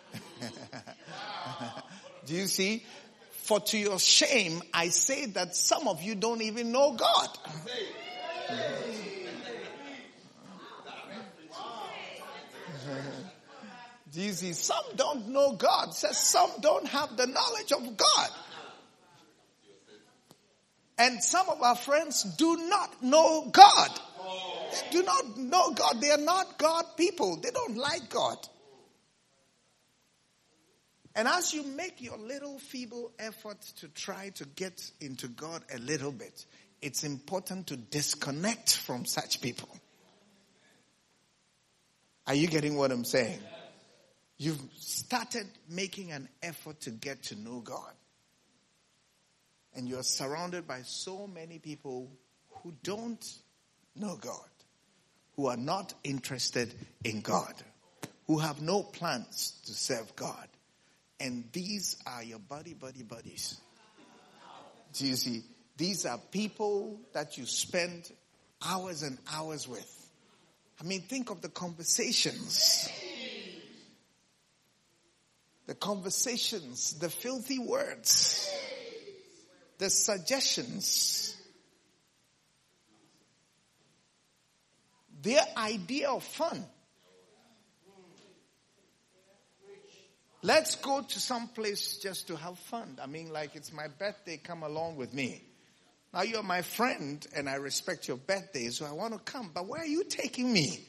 Do you see? For to your shame, I say that some of you don't even know God. Do you see? Some don't know God. It says some don't have the knowledge of God. And some of our friends do not know God. They do not know God. They are not God people. They don't like God. And as you make your little feeble effort to try to get into God a little bit, it's important to disconnect from such people. Are you getting what I'm saying? You've started making an effort to get to know God. And you're surrounded by so many people who don't know God, who are not interested in God, who have no plans to serve God. And these are your buddy, buddy, buddies. Do you see? These are people that you spend hours and hours with. I mean, think of the conversations. The conversations, the filthy words, the suggestions. Their idea of fun. Let's go to some place just to have fun. I mean, like it's my birthday, come along with me. Now you're my friend and I respect your birthday, so I want to come. But where are you taking me?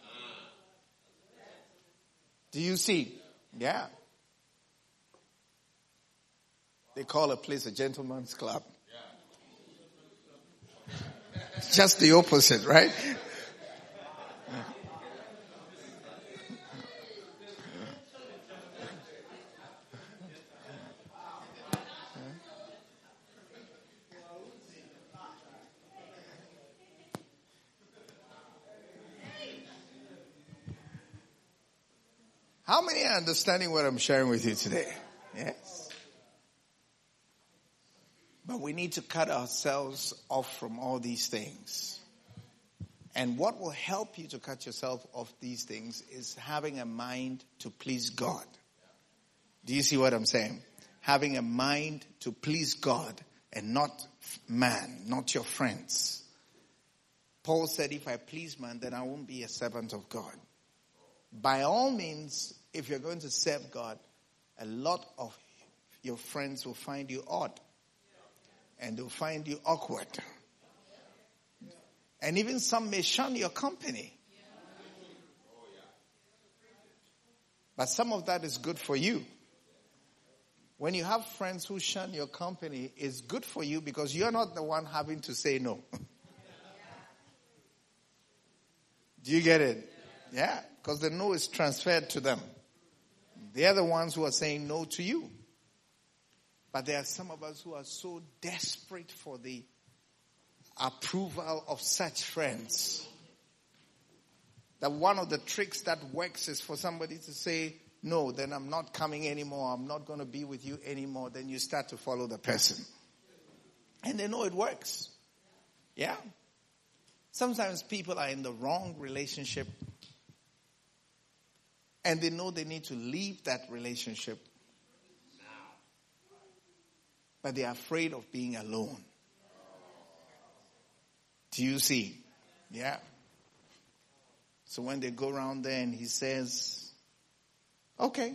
Do you see? Yeah. They call a place a gentleman's club. Just the opposite, right? How many are understanding what I'm sharing with you today? Yes. But we need to cut ourselves off from all these things. And what will help you to cut yourself off these things is having a mind to please God. Do you see what I'm saying? Having a mind to please God and not man, not your friends. Paul said, if I please man, then I won't be a servant of God. By all means, if you're going to serve God, a lot of your friends will find you odd. And they'll find you awkward. And even some may shun your company. But some of that is good for you. When you have friends who shun your company, it's good for you because you're not the one having to say no. Do you get it? Yeah, because the no is transferred to them. They're the ones who are saying no to you. But there are some of us who are so desperate for the approval of such friends that one of the tricks that works is for somebody to say no, then I'm not coming anymore. I'm not going to be with you anymore. Then you start to follow the person. And they know it works. Yeah. Sometimes people are in the wrong relationship and they know they need to leave that relationship. But they are afraid of being alone. Do you see? Yeah. So when they go around there and he says, okay,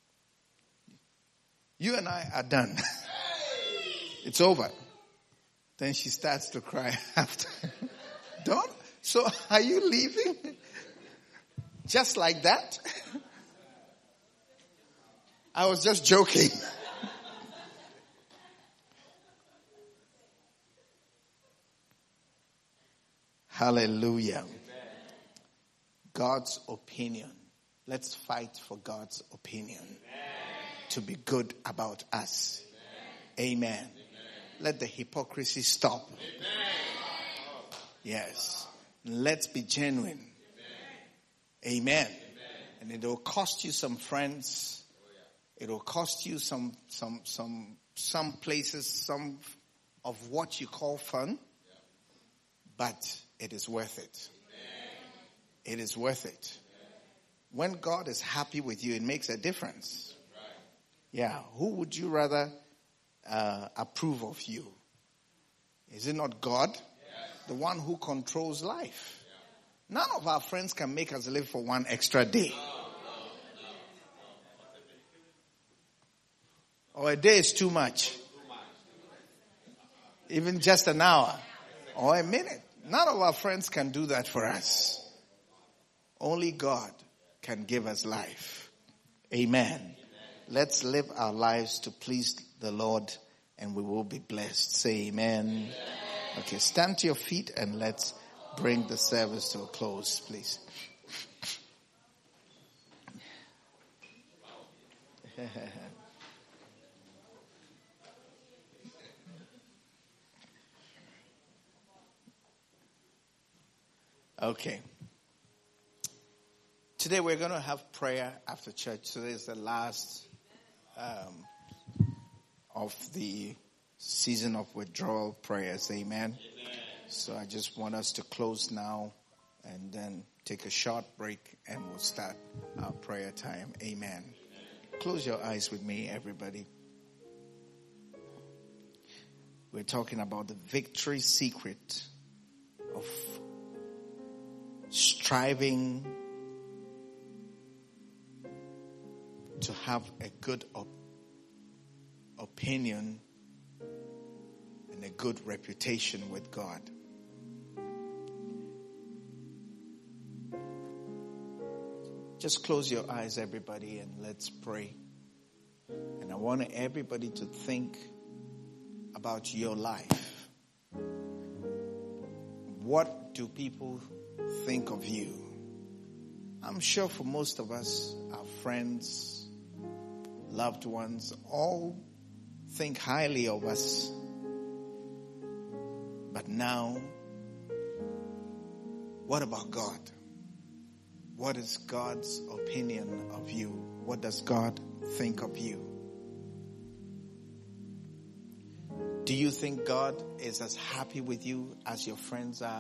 you and I are done. It's over. Then she starts to cry after. Don't? So are you leaving? Just like that? I was just joking. Hallelujah. Amen. God's opinion. Let's fight for God's opinion. Amen. To be good about us. Amen. Amen. Amen. Let the hypocrisy stop. Amen. Yes. Let's be genuine. Amen. Amen. Amen. And it will cost you some friends. It will cost you some some some some places, some of what you call fun. But it is worth it. It is worth it. When God is happy with you, it makes a difference. Yeah. Who would you rather uh, approve of you? Is it not God? The one who controls life. None of our friends can make us live for one extra day. Or a day is too much. Even just an hour or a minute. None of our friends can do that for us. Only God can give us life. Amen. Amen. Let's live our lives to please the Lord and we will be blessed. Say amen. Amen. Okay, stand to your feet and let's bring the service to a close, please. Okay. Today we're going to have prayer after church. Today is the last um, of the season of withdrawal prayers. Amen. Amen. So I just want us to close now and then take a short break and we'll start our prayer time. Amen. Amen. Close your eyes with me, everybody. We're talking about the victory secret of striving to have a good op- opinion and a good reputation with God. Just close your eyes, everybody, and let's pray. And I want everybody to think about your life. What do people think of you? I'm sure for most of us, our friends, loved ones, all think highly of us. But now, what about God? What is God's opinion of you? What does God think of you? Do you think God is as happy with you as your friends are?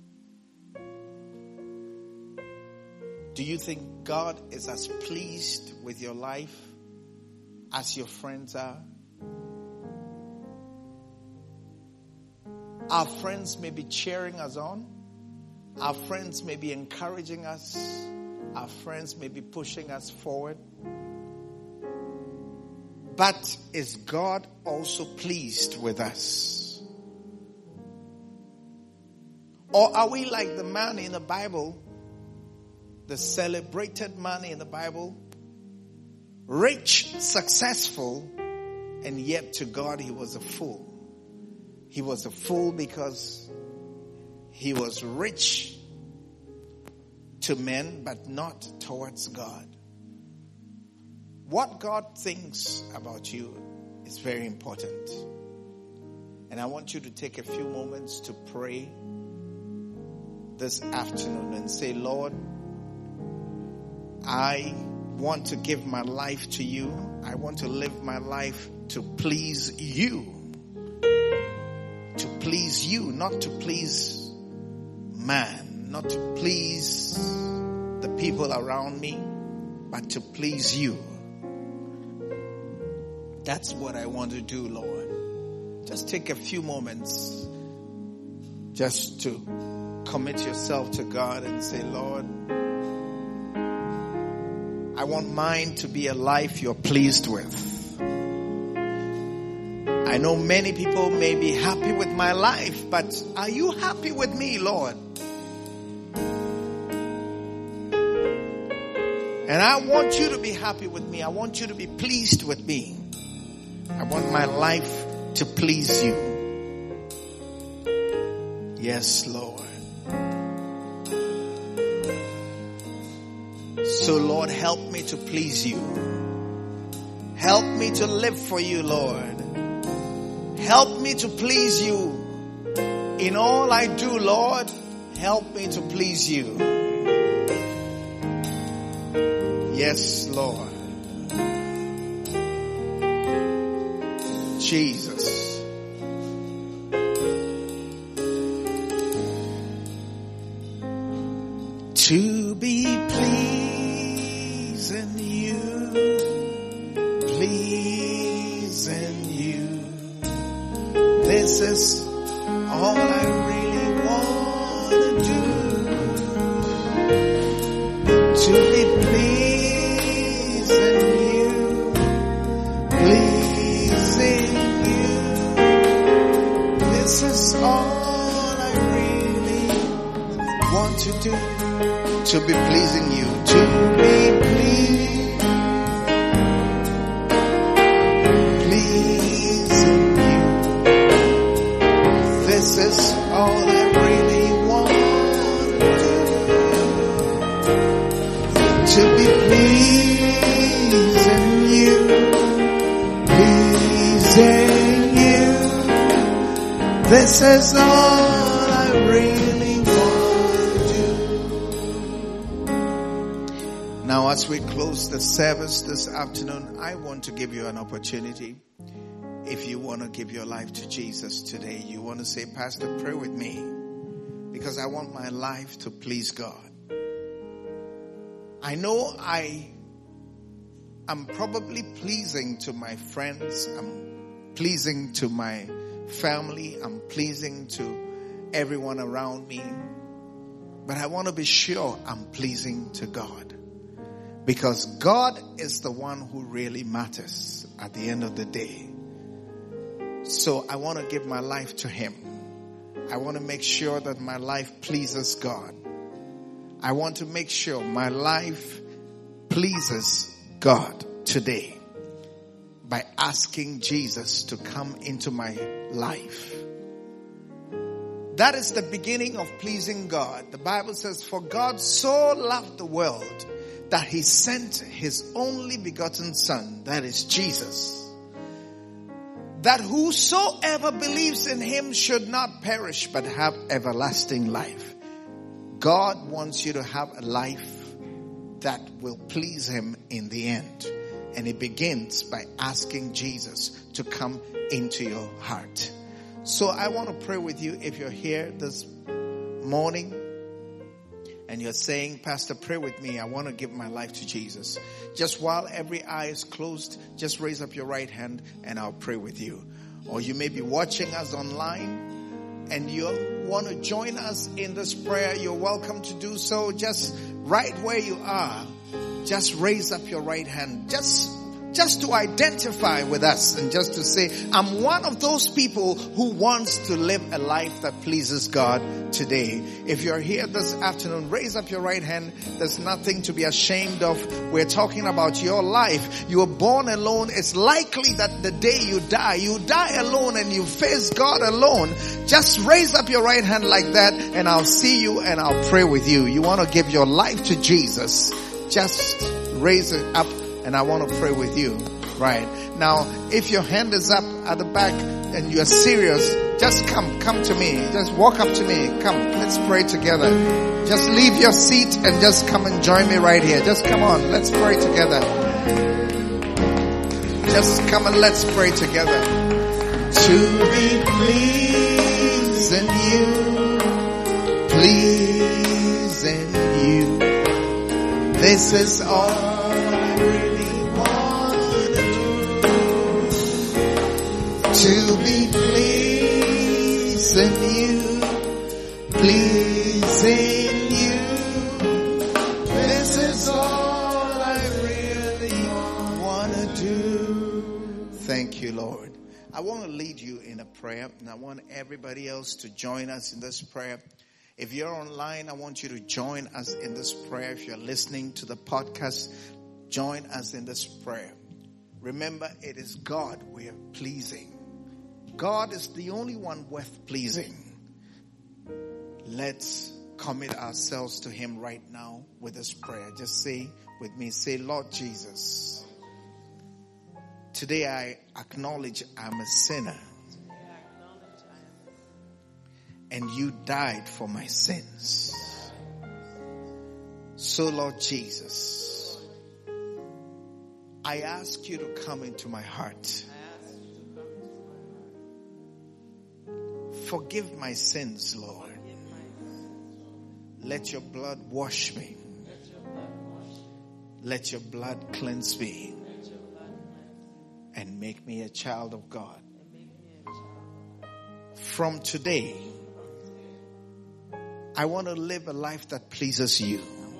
Do you think God is as pleased with your life as your friends are? Our friends may be cheering us on. Our friends may be encouraging us. Our friends may be pushing us forward. But is God also pleased with us? Or are we like the man in the Bible, the celebrated man in the Bible, rich, successful, and yet to God he was a fool? He was a fool because he was rich to men, but not towards God. What God thinks about you is very important. And I want you to take a few moments to pray this afternoon and say, Lord, I want to give my life to you. I want to live my life to please you. To please you, not to please man, not to please the people around me, but to please you. That's what I want to do, Lord. Just take a few moments just to commit yourself to God and say, Lord, I want mine to be a life you're pleased with. I know many people may be happy with my life, but are you happy with me, Lord? And I want you to be happy with me. I want you to be pleased with me. I want my life to please you. Yes, Lord. So, Lord, help me to please you. Help me to live for you, Lord. Help me to please you. In all I do, Lord, help me to please you. Yes, Lord. Jesus. To be pleasing you, pleasing you. This is all I really want to do. To be pleasing you, pleasing you. This is all I really want to do. To be pleasing you, to be pleasing, pleasing you. This is all I really want to do. To be pleasing you, pleasing you. This is all I really want. Now, as we close the service this afternoon, I want to give you an opportunity. If you want to give your life to Jesus today, you want to say, Pastor, pray with me, because I want my life to please God. I know I am probably pleasing to my friends. I'm pleasing to my family. I'm pleasing to everyone around me. But I want to be sure I'm pleasing to God. Because God is the one who really matters at the end of the day. So I want to give my life to Him. I want to make sure that my life pleases God. I want to make sure my life pleases God today by asking Jesus to come into my life. That is the beginning of pleasing God. The Bible says, for God so loved the world that He sent His only begotten Son, that is Jesus, that whosoever believes in Him should not perish but have everlasting life. God wants you to have a life that will please Him in the end. And it begins by asking Jesus to come into your heart. So I want to pray with you. If you're here this morning and you're saying, Pastor, pray with me, I want to give my life to Jesus. Just while every eye is closed, just raise up your right hand and I'll pray with you. Or you may be watching us online and you want to join us in this prayer. You're welcome to do so. Just right where you are, just raise up your right hand. Just Just to identify with us and just to say, I'm one of those people who wants to live a life that pleases God today. If you're here this afternoon, raise up your right hand. There's nothing to be ashamed of. We're talking about your life. You were born alone. It's likely that the day you die, you die alone and you face God alone. Just raise up your right hand like that and I'll see you and I'll pray with you. You want to give your life to Jesus. Just raise it up. And I want to pray with you. Right. Now, if your hand is up at the back, and you are serious, just come, come to me. Just walk up to me. Come, let's pray together. Just leave your seat and just come and join me right here. Just come on, let's pray together. Just come and let's pray together. To be pleasing you, pleasing you. This is all I really want to do. To be pleasing you, pleasing you. This is all I really want to do. Thank you, Lord. I want to lead you in a prayer, and I want everybody else to join us in this prayer. If you're online, I want you to join us in this prayer. If you're listening to the podcast, join us in this prayer. Remember, it is God we are pleasing. God is the only one worth pleasing. Let's commit ourselves to Him right now with this prayer. Just say with me, say, Lord Jesus, today I acknowledge I'm a sinner. And you died for my sins. So Lord Jesus, I ask you to come into my heart. Forgive my sins, Lord. Let your blood wash me. Let your blood cleanse me. And make me a child of God. From today, I want to live a life that pleases you.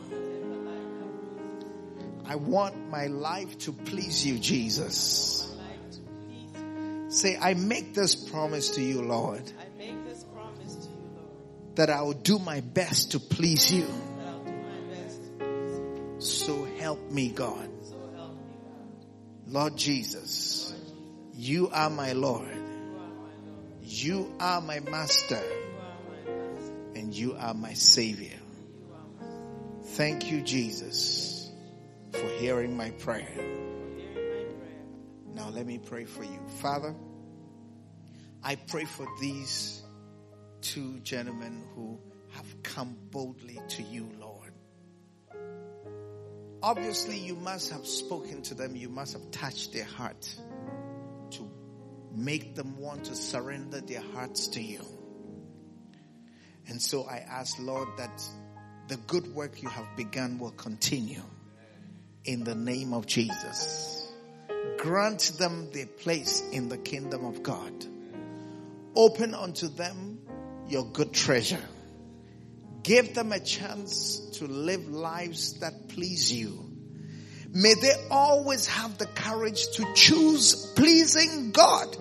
I want my life to please you, Jesus. Say, I make this promise to you, Lord. I make this promise to you, Lord. That I will do my best to please you. That I'll do my best to please you. So help me, God. So help me, God. Lord Jesus, you are my Lord. You are my Master. And you are my Savior. Thank you, Jesus, for hearing my prayer. Now let me pray for you. Father, I pray for these two gentlemen who have come boldly to you, Lord. Obviously, you must have spoken to them. You must have touched their heart to make them want to surrender their hearts to you. And so I ask, Lord, that the good work you have begun will continue in the name of Jesus. Grant them their place in the kingdom of God. Open unto them your good treasure. Give them a chance to live lives that please you. May they always have the courage to choose pleasing God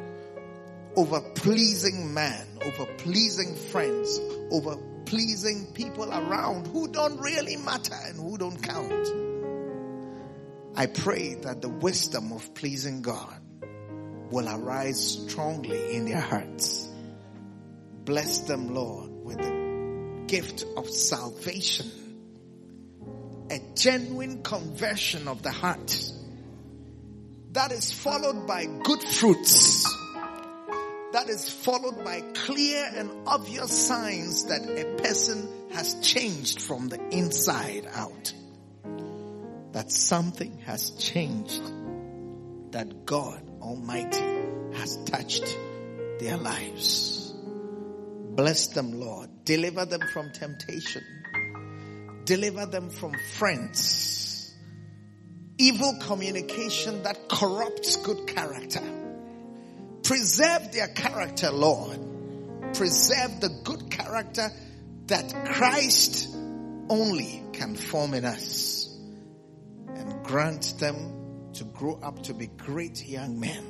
over pleasing man, over pleasing friends, over pleasing people around who don't really matter and who don't count. I pray that the wisdom of pleasing God will arise strongly in their hearts. Bless them, Lord, with the gift of salvation, a genuine conversion of the heart that is followed by good fruits, that is followed by clear and obvious signs that a person has changed from the inside out. That something has changed. That God Almighty has touched their lives. Bless them, Lord. Deliver them from temptation. Deliver them from friends. Evil communication that corrupts good character. Preserve their character, Lord. Preserve the good character that Christ only can form in us. And grant them to grow up to be great young men.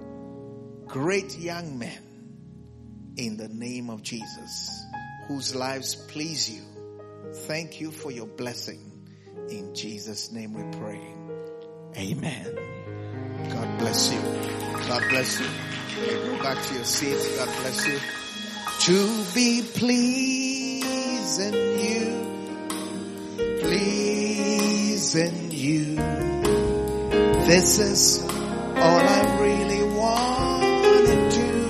Great young men in the name of Jesus, whose lives please you. Thank you for your blessing. In Jesus' name we pray. Amen. God bless you. God bless you. You go back to your seats. God bless you. To be pleasing you, pleasing you. This is all I really want to do.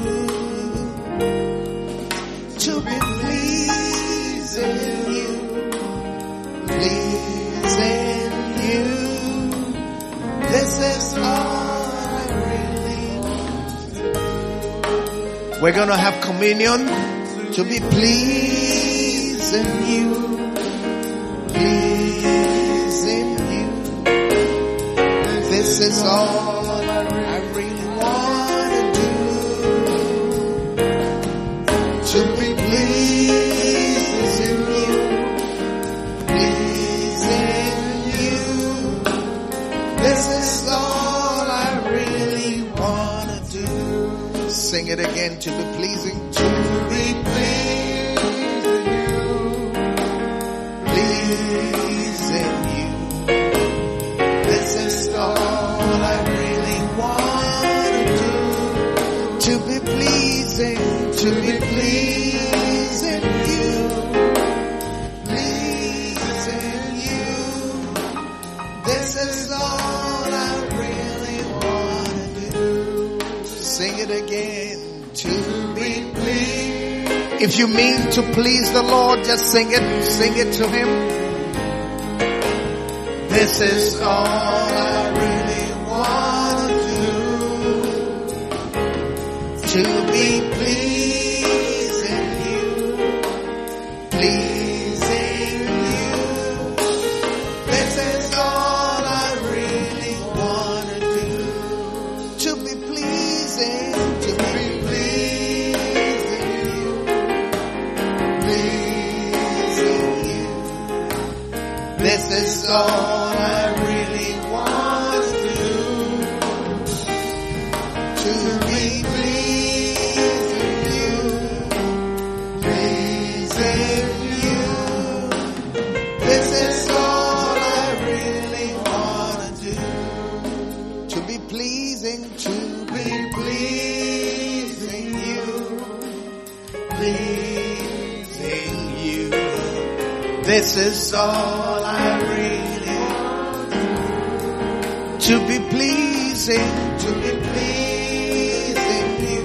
We're going to have communion to be pleasing you. Pleasing you. This is all I really want to do. To be pleasing you. Pleasing you. This is all I really want to do. Sing it again. To be pleasing. To be pleasing you. Pleasing you. This is all I really want to do. To be pleasing. To be pleasing you. Pleasing you. This is all I really want to do. Sing it again. To be pleased. If you mean to please the Lord, just sing it. Sing it to Him. This is all I really want to do. To be pleasing you. Pleasing you. This is all I really want to do. To be pleasing. To be This is all I really want to do. To be pleasing you. Pleasing you. This is all I really want to do. To be pleasing. To be pleasing you. Pleasing you. This is all I really want to be pleasing, to be pleasing you,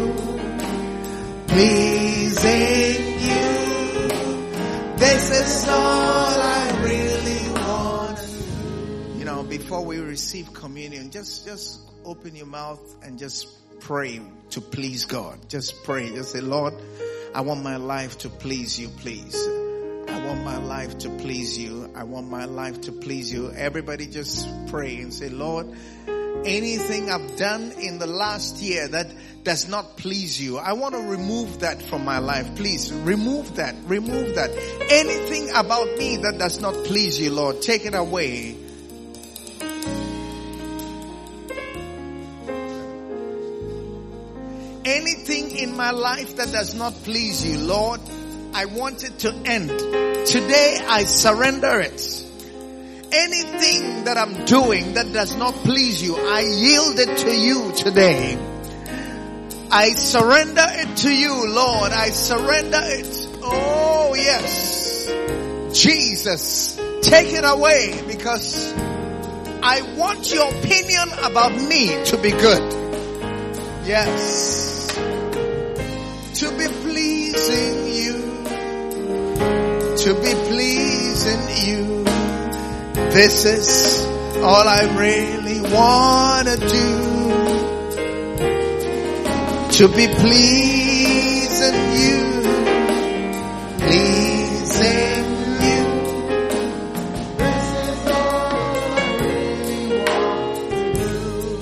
pleasing you. This is all I really want. You know, before we receive communion, just just open your mouth and just pray to please God. Just pray. Just say, Lord, I want my life to please you, please. I want my life to please you. I want my life to please you. Everybody just pray and say, Lord, anything I've done in the last year that does not please you, I want to remove that from my life. Please remove that. Remove that. Anything about me that does not please you, Lord, take it away. Anything in my life that does not please you, Lord, I want it to end. Today I surrender it. Anything that I'm doing that does not please you, I yield it to you today. I surrender it to you, Lord. I surrender it. Oh yes. Jesus, take it away, because I want your opinion about me to be good. Yes. To be pleasing you. To be pleasing you. This is all I really want to do. To be pleasing you. Pleasing you. This is all I really want to do.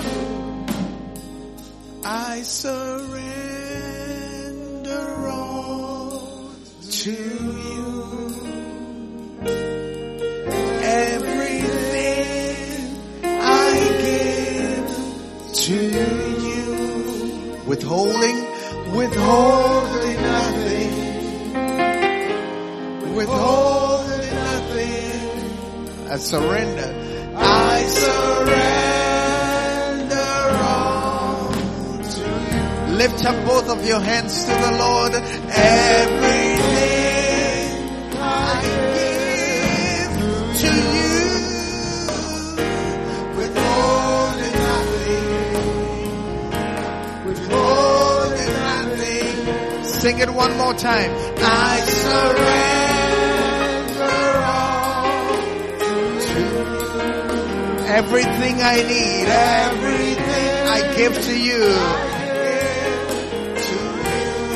I surrender all to you. To you, withholding, withholding nothing, withholding nothing. I surrender, I surrender all to you. Lift up both of your hands to the Lord. Everything I give to you. Sing it one more time. I surrender all to you. Everything I need, everything I give to you.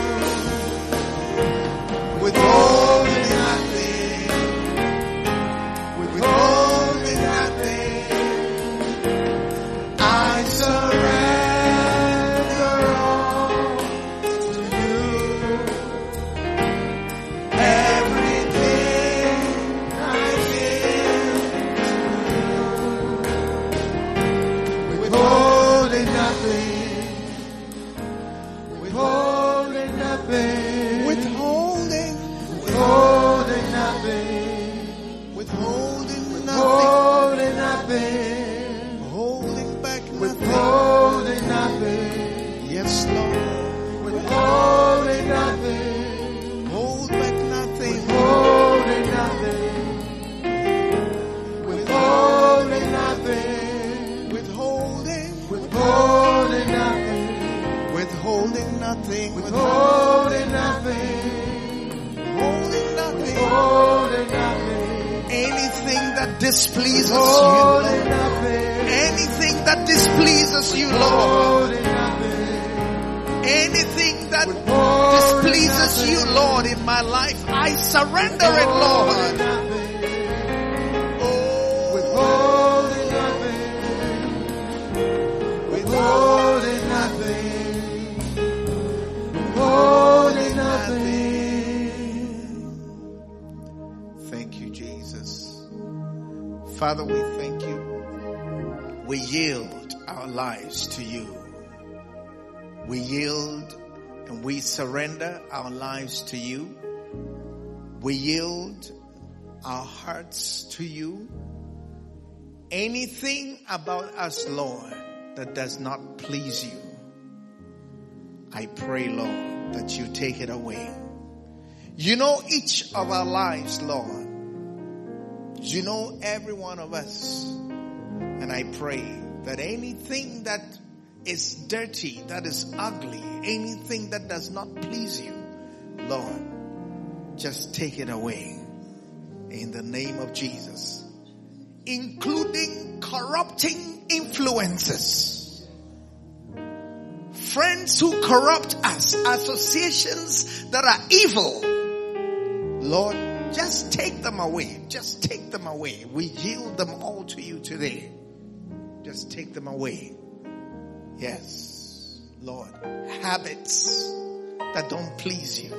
withholding nothing, withholding nothing, withholding nothing, withholding nothing, anything that displeases you, withholding Lord. nothing, Anything that displeases you, Lord. withholding nothing, Anything that withholding displeases nothing, you, Lord, in my life, I surrender it, Lord. withholding nothing, withholding nothing, withholding nothing. Thank you, Jesus. Father, we thank you. We yield our lives to you. We yield and we surrender our lives to you. We yield our hearts to you. Anything about us, Lord, that does not please you, I pray, Lord, that you take it away. You know each of our lives, Lord. You know every one of us. And I pray that anything that is dirty, that is ugly, anything that does not please you, Lord, just take it away in the name of Jesus, including corrupting influences, friends who corrupt us, associations that are evil. Lord, just take them away. Just take them away. We yield them all to you today. Just take them away. Yes, Lord. Habits that don't please you.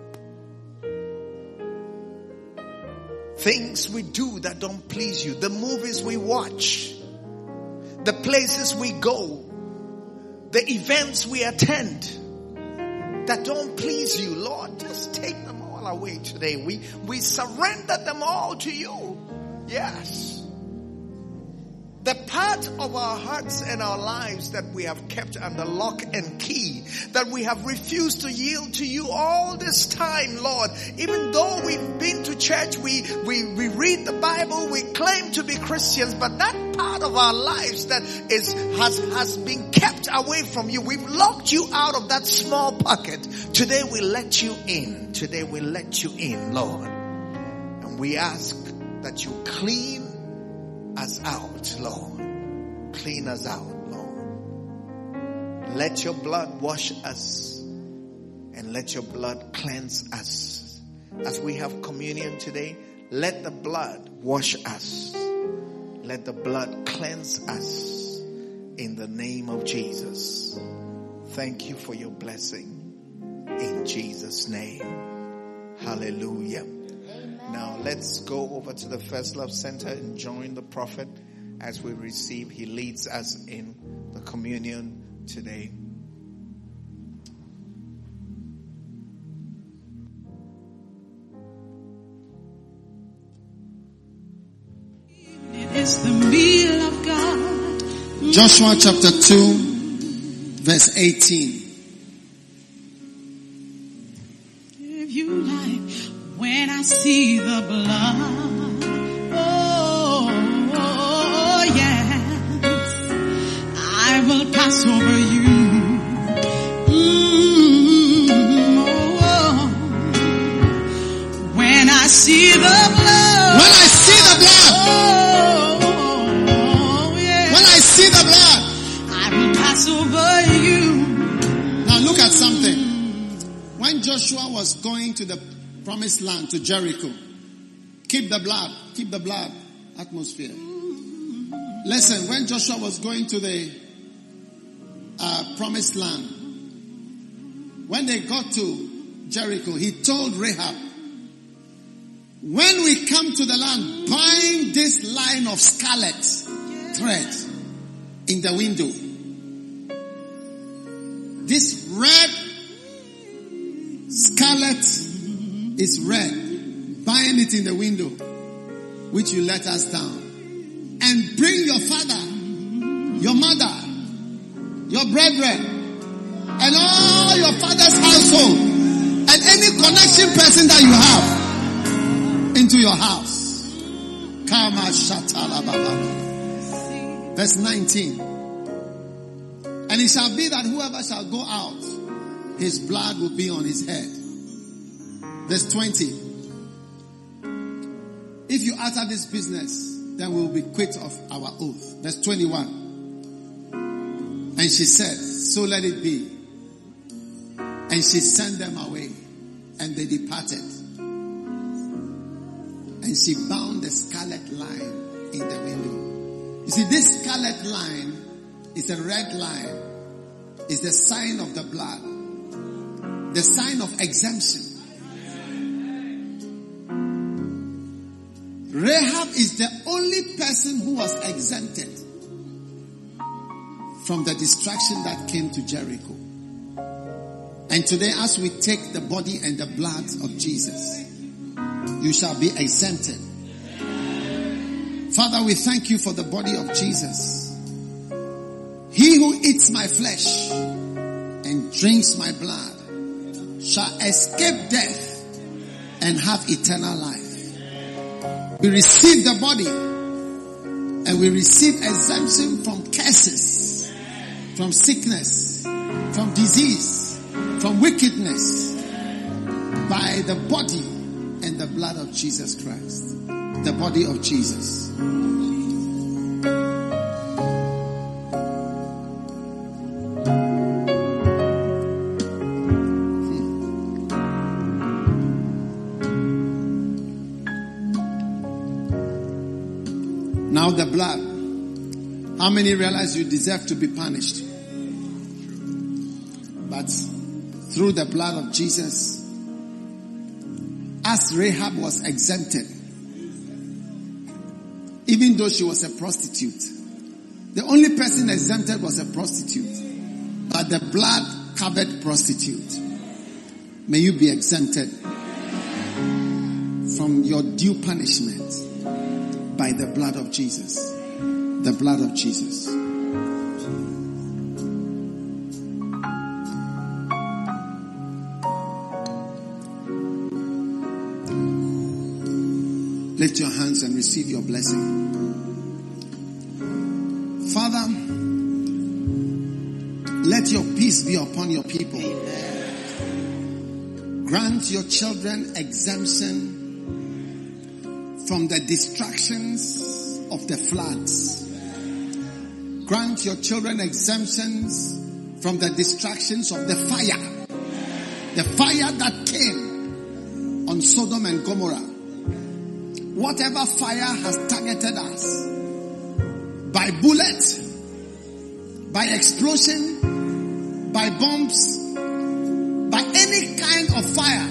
Things we do that don't please you. The movies we watch. The places we go. The events we attend that don't please you. Lord, just take them all away today. We, we surrender them all to you. Yes. The part of our hearts and our lives that we have kept under lock and key, that we have refused to yield to you all this time, Lord. Even though we've been to church, we, we, we read the Bible, we claim to be Christians, but that part of our lives that is, has, has been kept away from you, we've locked you out of that small pocket. Today we let you in. Today we let you in, Lord. And we ask that you clean us out, Lord. Clean us out, Lord. Let your blood wash us and let your blood cleanse us. As we have communion today, let the blood wash us. Let the blood cleanse us in the name of Jesus. Thank you for your blessing in Jesus' name. Hallelujah. Now let's go over to the First Love Center and join the prophet as we receive. He leads us in the communion today. It is the meal of God. Joshua chapter two, verse eighteen. Give you life when I see the blood. Oh, oh, yes. I will pass over you. Mm, oh, when I see the blood. When I see the blood. Oh, oh, yes. When I see the blood. I will pass over you. Now look at something. When Joshua was going to the promised land, to Jericho, keep the blood, keep the blood atmosphere. Listen, when Joshua was going to the uh, promised land, when they got to Jericho, he told Rahab, when we come to the land, bind this line of scarlet thread in the window. This red scarlet is red. Bind it in the window, which you let us down. And bring your father, your mother, your brethren, and all your father's household, and any connection person that you have, into your house. Kama shatala baba. Verse nineteen. And it shall be that whoever shall go out his blood will be on his head. Verse twenty. If you utter this business, then we will be quit of our oath. Verse twenty-one. And she said, so let it be. And she sent them away, and they departed. And she bound the scarlet line in the window. You see, this scarlet line is a red line. It's the sign of the blood. The sign of exemption. Rahab is the only person who was exempted from the destruction that came to Jericho. And today, as we take the body and the blood of Jesus, you shall be exempted. Father, we thank you for the body of Jesus. He who eats my flesh and drinks my blood shall escape death and have eternal life. We receive the body and we receive exemption from curses, from sickness, from disease, from wickedness by the body and the blood of Jesus Christ. The body of Jesus. Now the blood. How many realize you deserve to be punished? But through the blood of Jesus, as Rahab was exempted, even though she was a prostitute, the only person exempted was a prostitute, but the blood covered prostitute. May you be exempted from your due punishment by the blood of Jesus. The blood of Jesus. Lift your hands and receive your blessing. Father, let your peace be upon your people. Grant your children exemption from the distractions of the floods. Grant your children exemptions from the distractions of the fire. The fire that came on Sodom and Gomorrah. Whatever fire has targeted us, by bullet, by explosion, by bombs, by any kind of fire,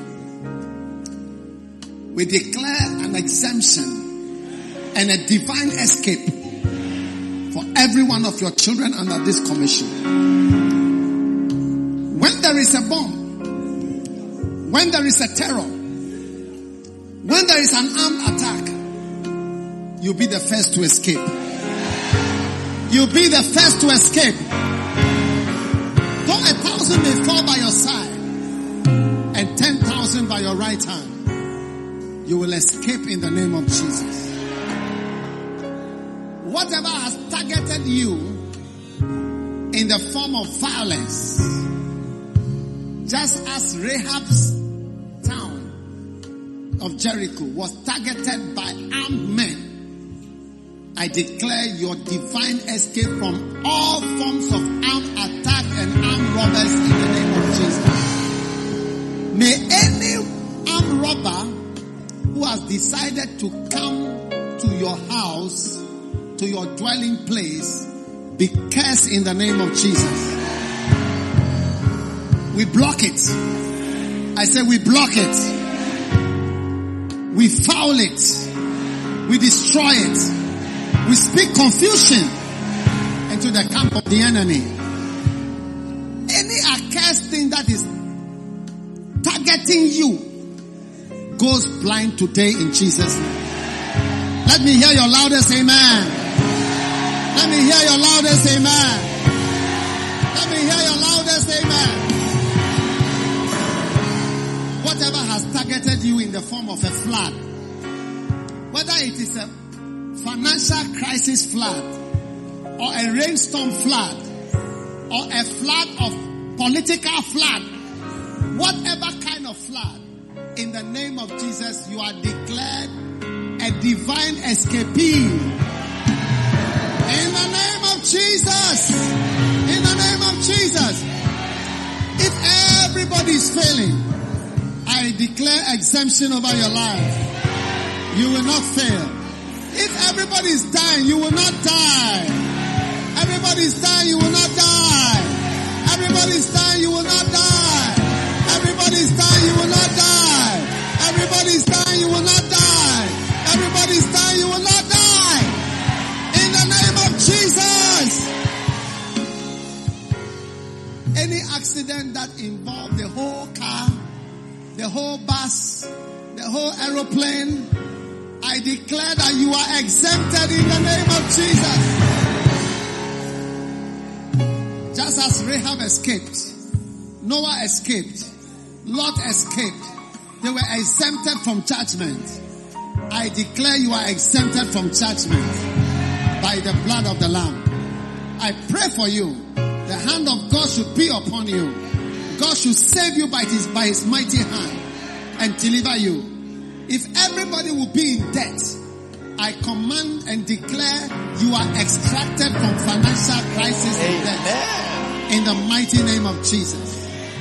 we declare an exemption and a divine escape for every one of your children under this commission. When there is a bomb, when there is a terror, when there is an armed attack, you'll be the first to escape. You'll be the first to escape. Though a thousand may fall by your side and ten thousand by your right hand, you will escape in the name of Jesus. Whatever has targeted you in the form of violence, just as Rahab's town of Jericho was targeted by armed men, I declare your divine escape from all forms of armed attack and armed robbers in the name of Jesus. May any armed robber who has decided to come to your house, to your dwelling place, be cursed in the name of Jesus. We block it. I say we block it. We foul it. We destroy it. We speak confusion into the camp of the enemy. Any accursed thing that is targeting you goes blind today in Jesus' name. Let me hear your loudest amen. Let me hear your loudest amen. Let me hear your loudest amen. Whatever has targeted you in the form of a flood, whether it is a financial crisis flood, or a rainstorm flood, or a flood of political flood, whatever kind of flood, in the name of Jesus, you are declared a divine escapee. In the name of Jesus. In the name of Jesus. If everybody is failing, I declare exemption over your life. You will not fail. If everybody is dying, you will not die. Everybody is dying, you will not die. Everybody is dying, you will not die. Everybody is dying, you will not die. Everybody is dying, you will not die. Everybody is dying, you will not die. In the name of Jesus. Any accident that involved the whole car, the whole bus, the whole aeroplane, I declare that you are exempted in the name of Jesus. Just as Rahab escaped, Noah escaped, Lot escaped, they were exempted from judgment. I declare you are exempted from judgment by the blood of the Lamb. I pray for you. The hand of God should be upon you. God should save you by his, by his mighty hand and deliver you. If everybody will be in debt, I command and declare you are extracted from financial crisis and debt. In the mighty name of Jesus.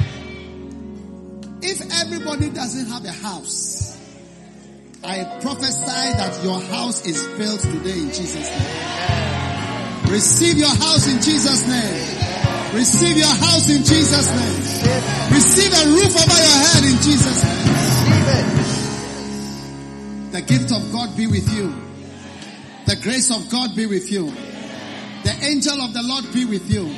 If everybody doesn't have a house, I prophesy that your house is built today in Jesus' name. Receive your house in Jesus' name. Receive your house in Jesus' name. Receive a roof over your head in Jesus' name. The gift of God be with you. The grace of God be with you. The angel of the Lord be with you.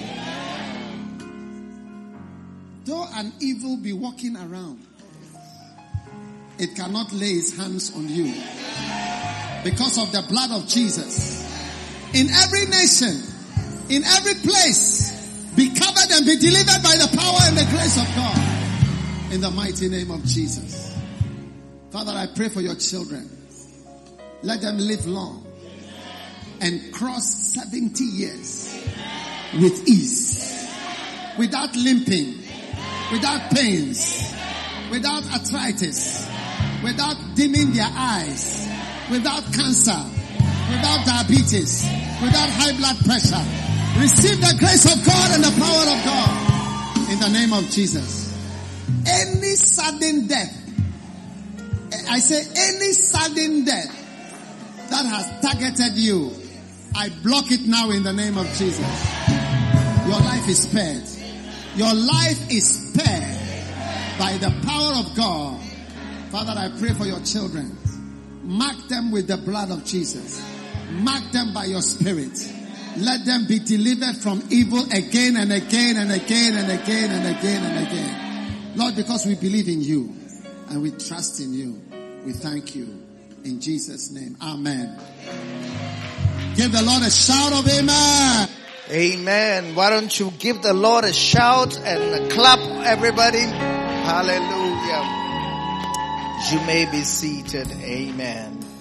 Though an evil be walking around, it cannot lay its hands on you because of the blood of Jesus. In every nation, in every place, be covered and be delivered by the power and the grace of God. In the mighty name of Jesus. Father, I pray for your children. Let them live long and cross seventy years with ease, without limping, without pains, without arthritis, without dimming their eyes, without cancer, without diabetes, without high blood pressure. Receive the grace of God and the power of God in the name of Jesus. Any sudden death, I say any sudden death that has targeted you, I block it now in the name of Jesus. Your life is spared. Your life is spared by the power of God. Father, I pray for your children. Mark them with the blood of Jesus. Mark them by your spirit. Let them be delivered from evil again and again and again and again and again and again. Lord, because we believe in you and we trust in you, we thank you. In Jesus' name, amen. Give the Lord a shout of amen. Amen. Why don't you give the Lord a shout and a clap, everybody? Hallelujah. You may be seated. Amen.